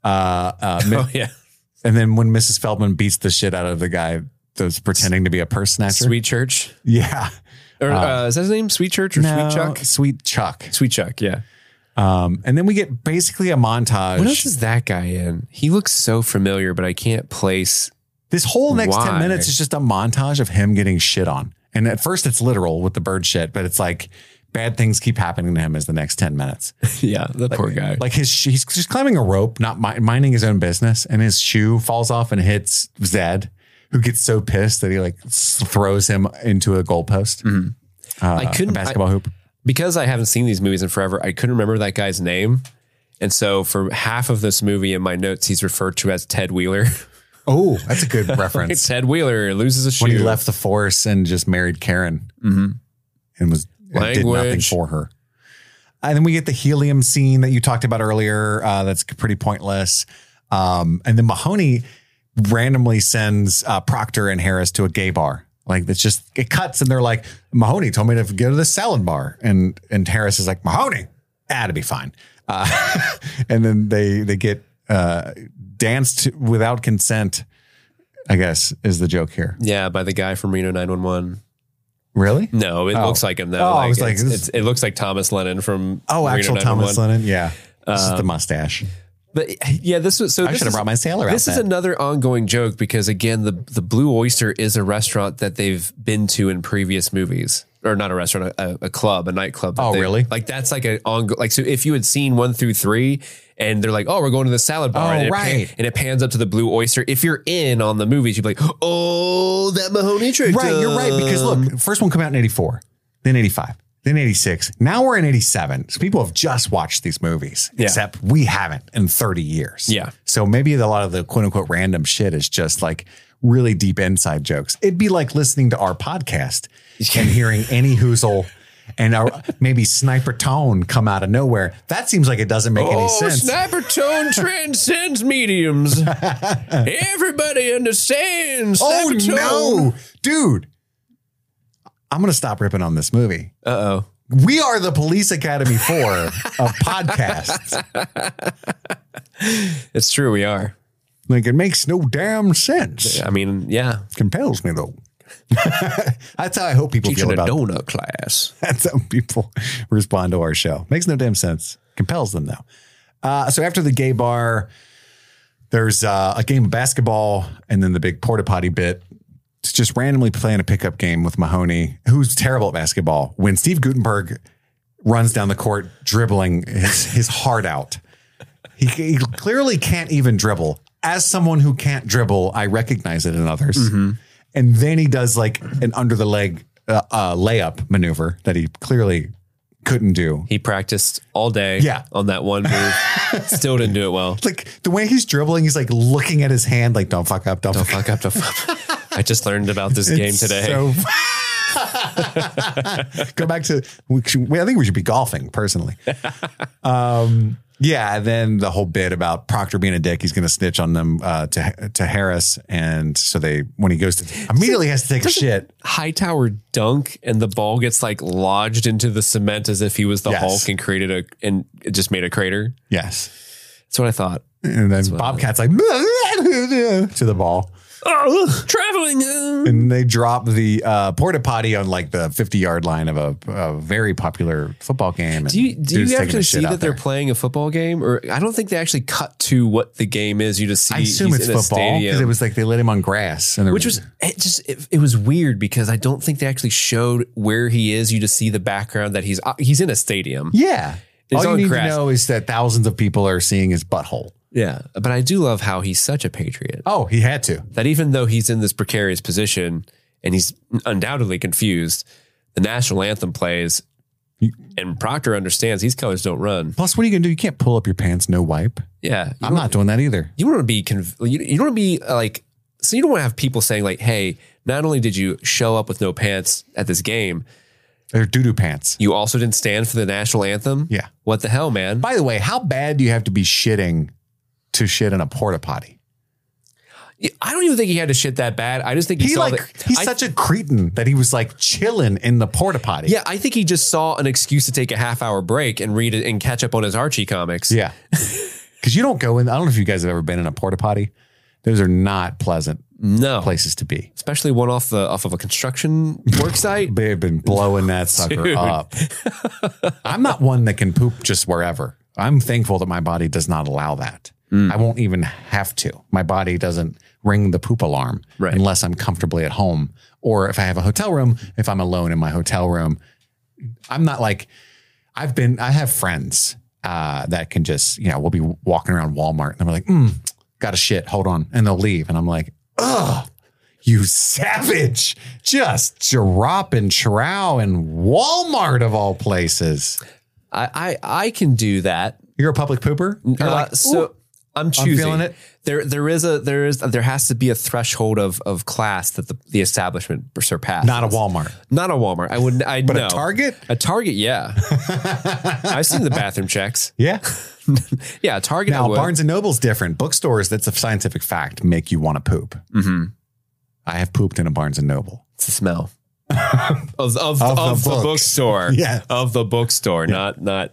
Oh yeah. And then when Mrs. Feldman beats the shit out of the guy that's pretending to be a purse snatcher. Sweet Church. Yeah. Or is that his name? Sweet Church or Sweet Chuck? Sweet Chuck. Sweet Chuck. Yeah. And then we get basically a montage. What else is that guy in? He looks so familiar, but I can't place. This whole next 10 minutes is just a montage of him getting shit on. And at first it's literal with the bird shit, but it's like bad things keep happening to him as the next 10 minutes. Yeah, poor guy. Like he's just climbing a rope, not minding his own business, and his shoe falls off and hits Zed, who gets so pissed that he like throws him into a goalpost. Mm-hmm. A basketball hoop. Because I haven't seen these movies in forever, I couldn't remember that guy's name. And so for half of this movie in my notes, he's referred to as Ted Wheeler. Oh, that's a good reference. Ted Wheeler loses a shoe. When he left the force and just married Karen and did nothing for her. And then we get the helium scene that you talked about earlier. That's pretty pointless. And then Mahoney randomly sends Proctor and Harris to a gay bar. Like it cuts and they're like, Mahoney told me to go to the salad bar. And Harris is like, Mahoney, that'd be fine. And then they get danced without consent, I guess, is the joke here. Yeah, by the guy from Reno 911. Really? No, it looks like him though. Oh, I was like, it looks like Thomas Lennon from Reno actual 911. Thomas Lennon. Yeah, this is the mustache. But yeah, this was so. I should have brought my sailor outfit. This is another ongoing joke because again, the Blue Oyster is a restaurant that they've been to in previous movies, or not a restaurant, a club, a nightclub. Oh, really? Like that's like an ongoing. Like so, if you had seen 1 through 3, and they're like, "Oh, we're going to the salad bar," and it pans up to the Blue Oyster. If you're in on the movies, you'd be like, "Oh, that Mahoney trick." Right, you're right because look, first one came out in 84, then 85. Then 86. Now we're in 87. So people have just watched these movies, except we haven't in 30 years. Yeah. So maybe a lot of the quote unquote random shit is just like really deep inside jokes. It'd be like listening to our podcast and hearing any Hoozle and maybe Sniper Tone come out of nowhere. That seems like it doesn't make any sense. Sniper Tone transcends mediums. Everybody understands. Oh, no. Dude. I'm going to stop ripping on this movie. Uh-oh. We are the Police Academy 4 of podcasts. It's true, we are. Like, it makes no damn sense. I mean, yeah. Compels me, though. That's how I hope people Teaching feel about a donut class. That's how people respond to our show. Makes no damn sense. Compels them, though. So after the gay bar, there's a game of basketball and then the big porta potty bit. It's just randomly playing a pickup game with Mahoney, who's terrible at basketball. When Steve Guttenberg runs down the court, dribbling his heart out, he clearly can't even dribble. As someone who can't dribble, I recognize it in others. Mm-hmm. And then he does like an under the leg layup maneuver that he clearly couldn't do. He practiced all day on that one move. Still didn't do it well. Like the way he's dribbling, he's like looking at his hand like, don't fuck up, don't fuck up. I just learned about this game today. So go back to, I think we should be golfing personally. Yeah. And then the whole bit about Proctor being a dick, he's going to snitch on them to Harris. And so when he goes to, immediately has to take a shit. Hightower dunk and the ball gets like lodged into the cement as if he was the Hulk and and it just made a crater. Yes. That's what I thought. And then Bobcat's like to the ball. Oh, traveling. And they drop the porta potty on like the 50-yard line of a very popular football game. Do you actually see that they're playing a football game? Or I don't think they actually cut to what the game is. You just see. I assume it's football because it was like they let him on grass, and it was weird because I don't think they actually showed where he is. You just see the background that he's in a stadium. Yeah, all you need to know is that thousands of people are seeing his butthole. Yeah, but I do love how he's such a patriot. Oh, he had to. That even though he's in this precarious position and he's undoubtedly confused, the national anthem plays and Proctor understands these colors don't run. Plus, what are you going to do? You can't pull up your pants, no wipe. Yeah. I'm not doing that either. You don't want to be, you don't want to be like, so you don't want to have people saying like, hey, not only did you show up with no pants at this game, they're doo-doo pants. You also didn't stand for the national anthem? Yeah. What the hell, man? By the way, how bad do you have to be shitting to shit in a porta potty? I don't even think he had to shit that bad. I just think he's such a cretin that he was like chilling in the porta potty. Yeah, I think he just saw an excuse to take a half-hour break and read it and catch up on his Archie comics. Yeah, because you don't go in. I don't know if you guys have ever been in a porta potty. Those are not pleasant. Places to be, especially one off of a construction work site. They've been blowing that sucker up. I'm not one that can poop just wherever. I'm thankful that my body does not allow that. I won't even have to. My body doesn't ring the poop alarm unless I'm comfortably at home. Or if I have a hotel room, if I'm alone in my hotel room, I'm not like, I have friends that can just, we'll be walking around Walmart and they're like, got to shit, hold on. And they'll leave. And I'm like, ugh, you savage, just dropping trow in Walmart of all places. I can do that. You're a public pooper? I'm choosing. I'm feeling it. There has to be a threshold of class that the establishment surpasses. Not a Walmart. Not a Walmart. But no. A Target? A Target, yeah. I've seen the bathroom checks. Yeah. Yeah, a Target. Now, Barnes & Noble's different. Bookstores, that's a scientific fact, make you want to poop. Mm-hmm. I have pooped in a Barnes & Noble. It's the smell. of the bookstore. Yeah. Of the bookstore, yeah. not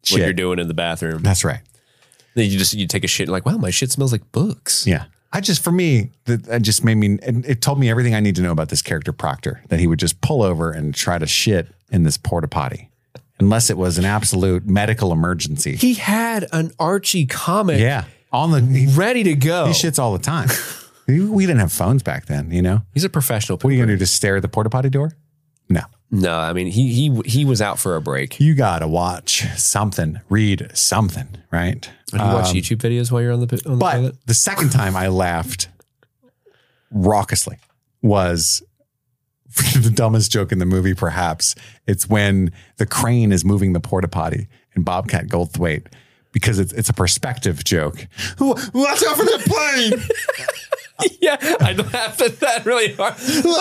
shit. what you're doing in the bathroom. That's right. Then you take a shit and like, wow, my shit smells like books. Yeah. For me, that just made me, it told me everything I need to know about this character Proctor, that he would just pull over and try to shit in this porta potty unless it was an absolute medical emergency. He had an Archie comic. Yeah. Ready to go. He shits all the time. We didn't have phones back then, you know? He's a professional. What are you going to do? Just stare at the porta potty door? No. No, I mean, he was out for a break. You got to watch something, read something, right? Do you watch YouTube videos while you're on the toilet? The second time I laughed raucously was the dumbest joke in the movie, perhaps. It's when the crane is moving the porta potty and Bobcat Goldthwait, because it's a perspective joke. Watch out for that plane! Yeah, I laughed at that really hard.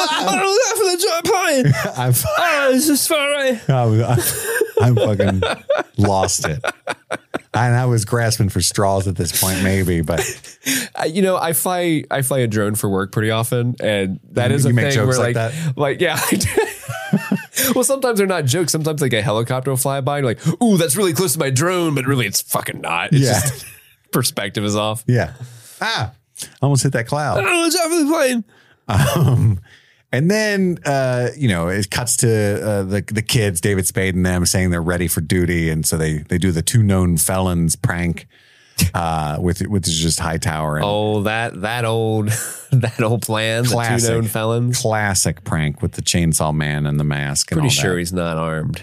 I laughed at the plane. It's just far away. I fucking lost it. And I was grasping for straws at this point, maybe, but I fly a drone for work pretty often, and that is a make thing jokes where like that? yeah. I do. Well, sometimes they're not jokes. Sometimes like a helicopter will fly by and you're like, ooh, that's really close to my drone, but really it's fucking not. It's just perspective is off. Yeah. Almost hit that cloud. Oh, it's off the plane. And then, it cuts to the kids, David Spade and them, saying they're ready for duty. And so they do the 2 known felons prank with just Hightower. And that old plan, classic, the 2 known felons. Classic prank with the chainsaw man and the mask. And Pretty all sure that. he's not armed.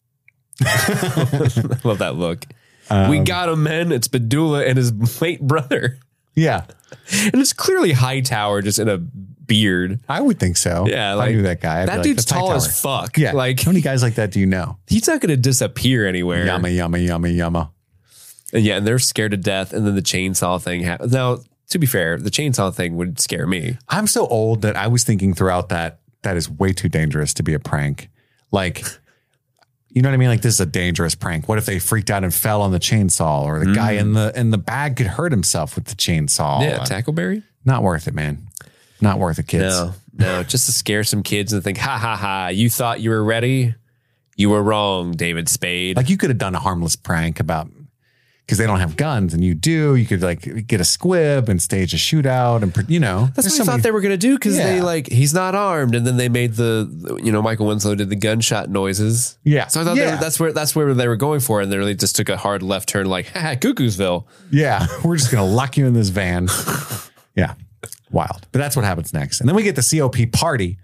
I love that look. We got him, men. It's Badula and his late brother. Yeah. And it's clearly Hightower just in a beard. I would think so. Yeah. I knew that guy. I'd that be dude's "That's tall Hightower." as fuck. Yeah. Like, how many guys like that do you know? he's not going to disappear anywhere. Yumma, yumma, yumma, yumma. And yeah, and they're scared to death. And then the chainsaw thing happens. Now, to be fair, the chainsaw thing would scare me. I'm so old that I was thinking throughout that is way too dangerous to be a prank. Like, you know what I mean? Like, this is a dangerous prank. What if they freaked out and fell on the chainsaw, or the guy in the bag could hurt himself with the chainsaw? Yeah, Tackleberry? Not worth it, man. Not worth it, kids. No, just to scare some kids and think, ha, ha, ha, you thought you were ready? You were wrong, David Spade. Like, you could have done a harmless prank about, because they don't have guns and you do. You could like get a squib and stage a shootout, and that's what I thought they were gonna do, because they he's not armed, and then they made Michael Winslow did the gunshot noises. Yeah, so I thought that's where they were going for, and they really just took a hard left turn, like Cuckoosville. Yeah, we're just gonna lock you in this van. Yeah, wild. But that's what happens next, and then we get the COP party,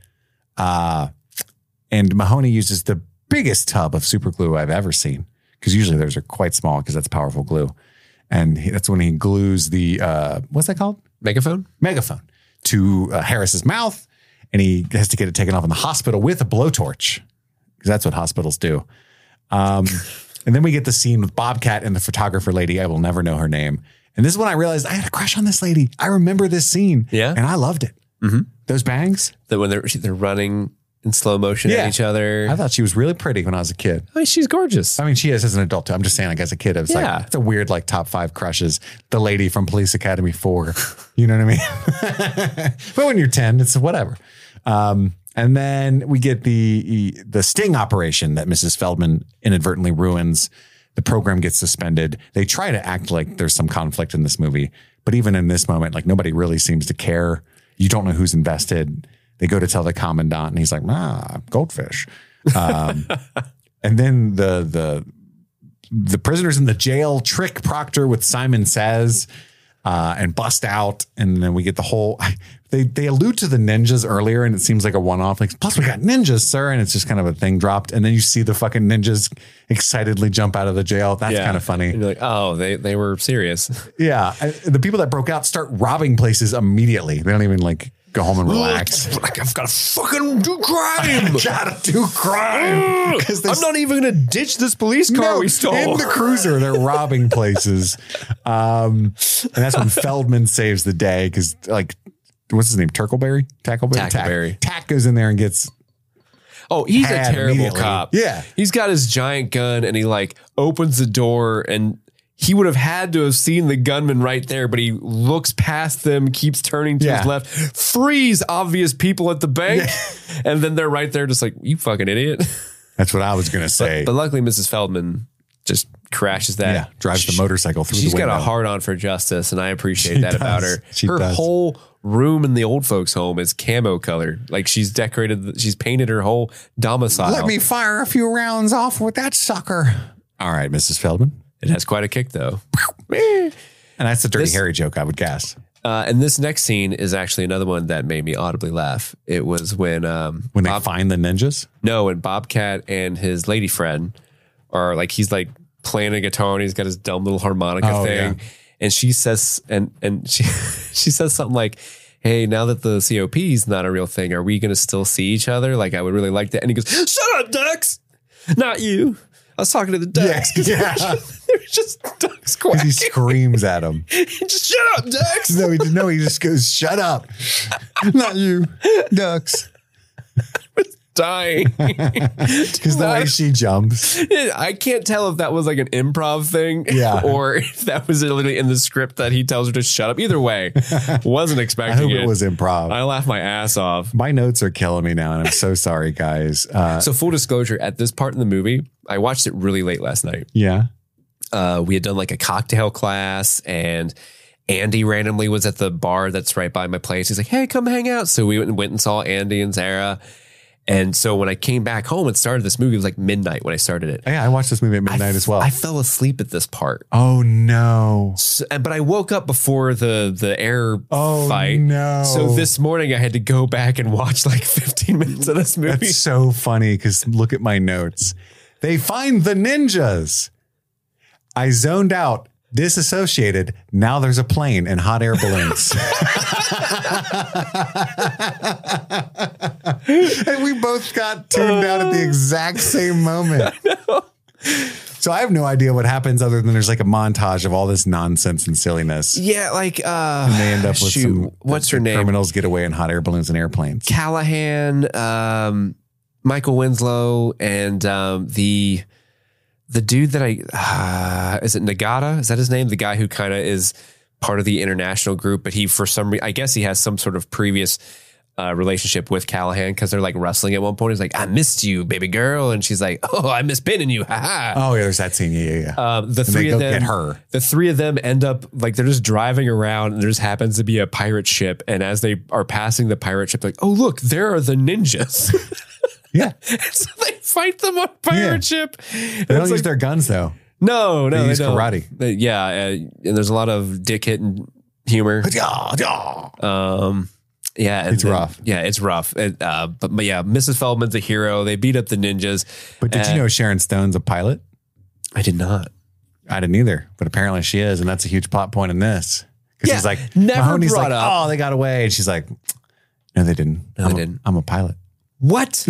and Mahoney uses the biggest tub of super glue I've ever seen. Because usually those are quite small, because that's powerful glue. And that's when he glues the, what's that called? Megaphone to Harris's mouth. And he has to get it taken off in the hospital with a blowtorch, because that's what hospitals do. And then we get the scene with Bobcat and the photographer lady. I will never know her name. And this is when I realized I had a crush on this lady. I remember this scene. Yeah. And I loved it. Mm-hmm. Those bangs. That when they're running in slow motion at each other. I thought she was really pretty when I was a kid. I mean, she's gorgeous. I mean, she is as an adult too. I'm just saying, like, as a kid, it was like, it's a weird, like, top 5 crushes. The lady from Police Academy 4. You know what I mean? But when you're 10, it's whatever. And then we get the sting operation that Mrs. Feldman inadvertently ruins. The program gets suspended. They try to act like there's some conflict in this movie, but even in this moment, like, nobody really seems to care. You don't know who's invested. They go to tell the commandant, and he's like, goldfish. And then the prisoners in the jail trick Proctor with Simon Says and bust out. And then we get the whole, they allude to the ninjas earlier, and it seems like a one-off. Like, plus we got ninjas, sir. And it's just kind of a thing dropped. And then you see the fucking ninjas excitedly jump out of the jail. That's kind of funny. And you're like, oh, they were serious. Yeah. The people that broke out start robbing places immediately. They don't even like go home and relax. Like, I've got to fucking do crime. Gotta do crime. I'm not even going to ditch this police car we stole. In the cruiser, they're robbing places. And that's when Feldman saves the day, because, like, what's his name? Tackleberry? Tack goes in there and gets... Oh, he's a terrible cop. Yeah. He's got his giant gun, and he, like, opens the door, and he would have had to have seen the gunman right there, but he looks past them, keeps turning to his left, frees obvious people at the bank, and then they're right there just like, you fucking idiot. That's what I was going to say. But luckily, Mrs. Feldman just crashes that. drives the motorcycle through the window. She's got a hard on for justice, and I appreciate that about her. Her does. whole room in the old folks' home is camo colored. Like she's painted her whole domicile. Let me fire a few rounds off with that sucker. All right, Mrs. Feldman. It has quite a kick, though. And that's the Dirty Harry joke, I would guess. And this next scene is actually another one that made me audibly laugh. It was when they find the ninjas? No, when Bobcat and his lady friend are like, he's like playing a guitar and he's got his dumb little harmonica thing. Yeah. And she says, and she says something like, hey, now that the COP is not a real thing, are we going to still see each other? Like, I would really like that. And he goes, shut up, ducks. Not you. I was talking to the ducks. Yeah. They're just ducks quacking. He screams at him. Just shut up, ducks. No, he just goes, shut up. Not you, ducks. Dying. Because the way she jumps. I can't tell if that was like an improv thing or if that was literally in the script that he tells her to shut up. Either way, wasn't expecting I hope it was improv. I laughed my ass off. My notes are killing me now, and I'm so sorry, guys. So full disclosure, at this part in the movie, I watched it really late last night. Yeah. We had done like a cocktail class, and Andy randomly was at the bar that's right by my place. He's like, hey, come hang out. So we went and saw Andy and Sarah. And so when I came back home and started this movie, it was like midnight when I started it. Yeah, I watched this movie at midnight as well. I fell asleep at this part. Oh, no. But I woke up before the air fight. No. So this morning I had to go back and watch like 15 minutes of this movie. That's so funny because look at my notes. They find the ninjas. I zoned out, disassociated. Now there's a plane and hot air balloons. And we both got tuned out at the exact same moment. So I have no idea what happens other than there's like a montage of all this nonsense and silliness. Yeah, like and they end up with some what's her name? Criminals get away in hot air balloons and airplanes. Callahan, Michael Winslow, and the dude that is it Nagata? Is that his name? The guy who kind of is part of the international group, but he for some reason, I guess he has some sort of previous relationship with Callahan because they're like wrestling at one point. He's like, I missed you, baby girl. And she's like, oh, I miss pinning you. Ha ha. Oh, yeah, there's that scene. Yeah. The three of them, the three of them end up like they're just driving around and there just happens to be a pirate ship. And as they are passing the pirate ship, they're like, oh, look, there are the ninjas. Yeah. So they fight them on pirate ship. They don't use their guns though. No, they use don't. karate. And there's a lot of dick hitting humor. Yeah, it's rough. Yeah, it's rough. But yeah, Mrs. Feldman's a hero. They beat up the ninjas. But did you know Sharon Stone's a pilot? I did not. I didn't either. But apparently she is, and that's a huge plot point in this. Because he's like, never Mahoney's brought like, up. oh, they got away, and she's like, no, they didn't. No, they didn't. I'm a pilot. What?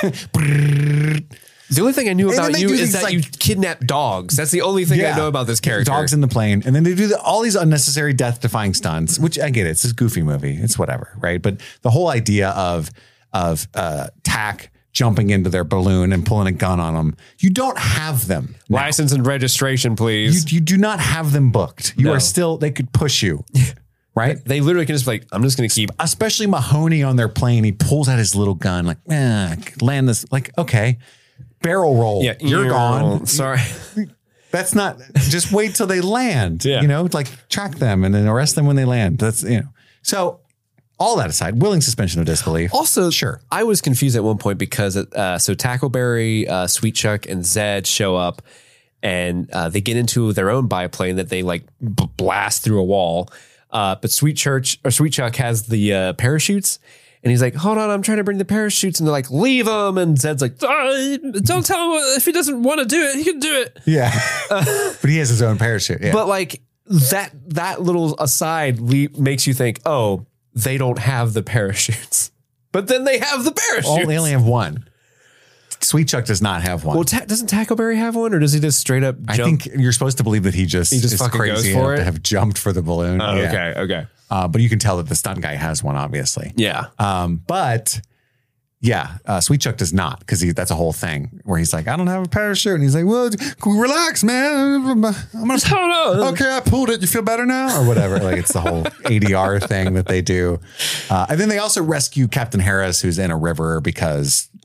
The only thing I knew about you is that you kidnap dogs. That's the only thing I know about this character. Dogs in the plane. And then they do all these unnecessary death-defying stunts, which I get it. It's a goofy movie. It's whatever, right? But the whole idea of Tack jumping into their balloon and pulling a gun on them, you don't have them now. License and registration, please. You do not have them booked. You are still, they could push you. Right? They literally can just be like, I'm just going to keep. Especially Mahoney on their plane. He pulls out his little gun, like, land this. Like, okay. Barrel roll. Yeah, you're gone. Sorry. That's not, just wait till they land. Yeah. You know, like track them and then arrest them when they land. That's, So all that aside, willing suspension of disbelief. Also, sure. I was confused at one point because so Tackleberry, Sweet Chuck, and Zed show up and they get into their own biplane that they like blast through a wall. But Sweet Chuck has the parachutes. And he's like, hold on, I'm trying to bring the parachutes. And they're like, leave them. And Zed's like, don't tell him if he doesn't want to do it, he can do it. Yeah. But he has his own parachute. Yeah. But like that little aside makes you think, oh, they don't have the parachutes. But then they have the parachutes. They only have one. Sweet Chuck does not have one. Well, doesn't Tackleberry have one? Or does he just straight up jump? I think you're supposed to believe that he just fucking crazy goes for it to have jumped for the balloon. Oh, yeah. Okay. But you can tell that the stunt guy has one, obviously. Yeah. But Sweet Chuck does not, because that's a whole thing where he's like, I don't have a parachute. And he's like, well, relax, man. I'm gonna okay, I pulled it. You feel better now? Or whatever. Like it's the whole ADR thing that they do. And then they also rescue Captain Harris, who's in a river because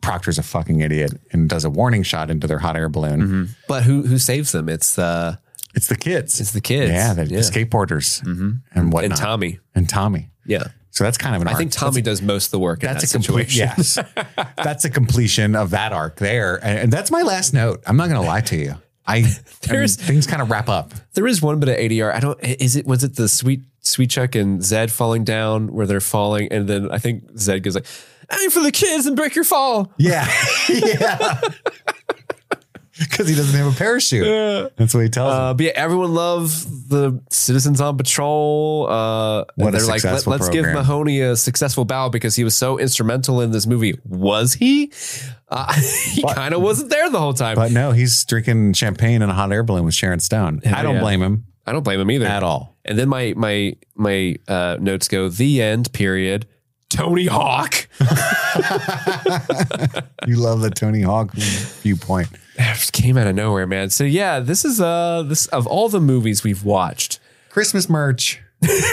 Proctor's a fucking idiot and does a warning shot into their hot air balloon. But who saves them? It's the kids. It's the kids. Yeah, the skateboarders and whatnot. And Tommy. Yeah. So that's kind of an arc. I think Tommy does most of the work in that situation. Yes. That's a completion of that arc there. And that's my last note. I'm not going to lie to you. Things kind of wrap up. There is one bit of ADR. Was it the Sweet Chuck and Zed falling down where they're falling? And then I think Zed goes like, aim for the kids and break your fall. Yeah. Yeah. Because he doesn't have a parachute. Yeah. That's what he tells them. But yeah, everyone loves the Citizens on Patrol. What they're like, let's give Mahoney a successful bow because he was so instrumental in this movie. Was he? He kind of wasn't there the whole time. But no, he's drinking champagne in a hot air balloon with Sharon Stone. I don't blame him. I don't blame him either. At all. And then my notes go, the end, period. Tony Hawk. You love the Tony Hawk viewpoint. It just came out of nowhere, man. So yeah, this is this of all the movies we've watched. Christmas merch.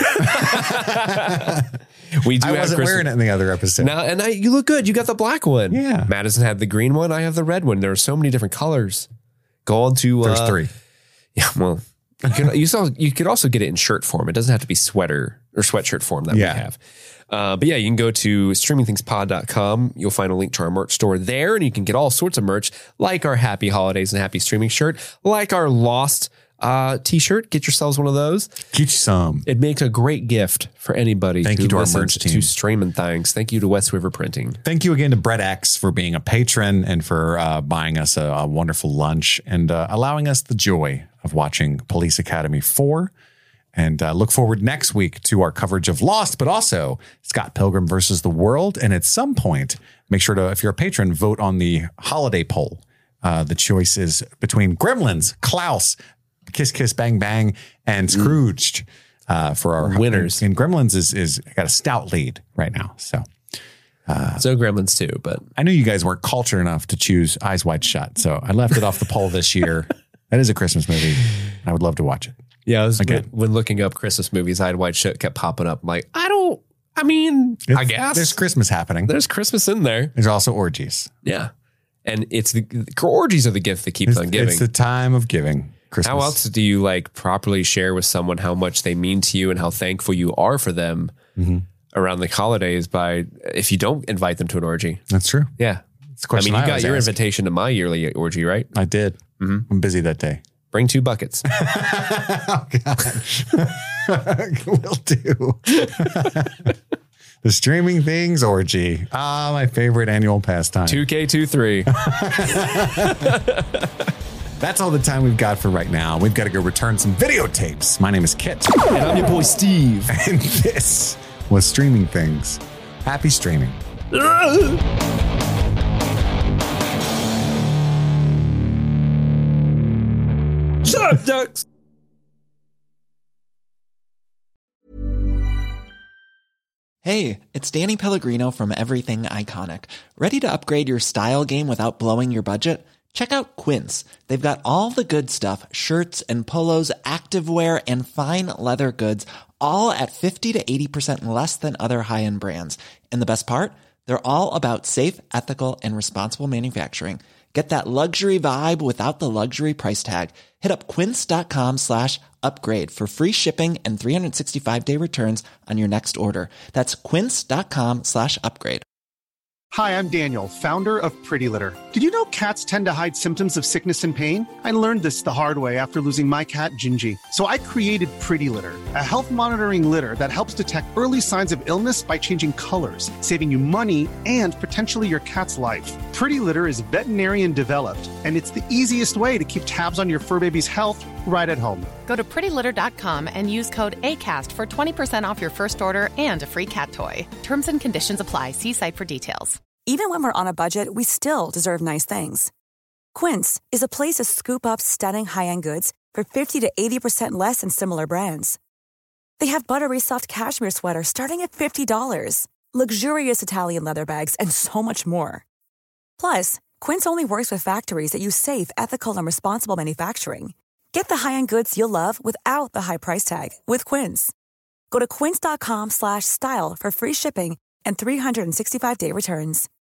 We do. I wasn't wearing it in the other episode. Now, and you look good. You got the black one. Yeah. Madison had the green one. I have the red one. There are so many different colors. Go on to there's 3. Yeah, well, you could also get it in shirt form. It doesn't have to be sweater or sweatshirt form that we have. But yeah, you can go to streamingthingspod.com. You'll find a link to our merch store there, and you can get all sorts of merch like our Happy Holidays and Happy Streaming shirt, like our Lost t-shirt. Get yourselves one of those. Get you some. It makes a great gift for anybody. Thank you to our merch team. To Streaming Things. Thank you to West River Printing. Thank you again to Brett X for being a patron and for buying us a wonderful lunch and allowing us the joy of watching Police Academy 4. And look forward next week to our coverage of Lost, but also Scott Pilgrim versus the World. And at some point, make sure to, if you're a patron, vote on the holiday poll. The choice is between Gremlins, Klaus, Kiss Kiss Bang Bang, and Scrooged for our winners. And Gremlins is got a stout lead right now. So Gremlins too, but I knew you guys weren't cultured enough to choose Eyes Wide Shut. So I left it off the poll this year. That is a Christmas movie. I would love to watch it. Yeah, when looking up Christmas movies, Eyes Wide Shut kept popping up. I'm like, I guess. There's Christmas happening. There's Christmas in there. There's also orgies. Yeah. And it's the orgies are the gift that keeps on giving. It's the time of giving. Christmas. How else do you properly share with someone how much they mean to you and how thankful you are for them around the holidays if you don't invite them to an orgy? That's true. Yeah. It's a question you got your invitation to my yearly orgy, right? I did. Mm-hmm. I'm busy that day. Bring 2 buckets. Oh, God. Will do. The Streaming Things orgy. My favorite annual pastime. 2K23. That's all the time we've got for right now. We've got to go return some videotapes. My name is Kit. And I'm your boy, Steve. And this was Streaming Things. Happy streaming. Shut up, ducks. Hey, it's Danny Pellegrino from Everything Iconic. Ready to upgrade your style game without blowing your budget? Check out Quince. They've got all the good stuff, shirts and polos, activewear, and fine leather goods, all at 50 to 80% less than other high-end brands. And the best part? They're all about safe, ethical, and responsible manufacturing. Get that luxury vibe without the luxury price tag. Hit up quince.com/upgrade for free shipping and 365-day returns on your next order. That's quince.com/upgrade. Hi, I'm Daniel, founder of Pretty Litter. Did you know cats tend to hide symptoms of sickness and pain? I learned this the hard way after losing my cat, Gingy. So I created Pretty Litter, a health monitoring litter that helps detect early signs of illness by changing colors, saving you money and potentially your cat's life. Pretty Litter is veterinarian developed, and it's the easiest way to keep tabs on your fur baby's health right at home. Go to prettylitter.com and use code ACAST for 20% off your first order and a free cat toy. Terms and conditions apply. See site for details. Even when we're on a budget, we still deserve nice things. Quince is a place to scoop up stunning high-end goods for 50 to 80% less than similar brands. They have buttery soft cashmere sweaters starting at $50, luxurious Italian leather bags, and so much more. Plus, Quince only works with factories that use safe, ethical, and responsible manufacturing. Get the high-end goods you'll love without the high price tag with Quince. Go to quince.com/style for free shipping and 365-day returns.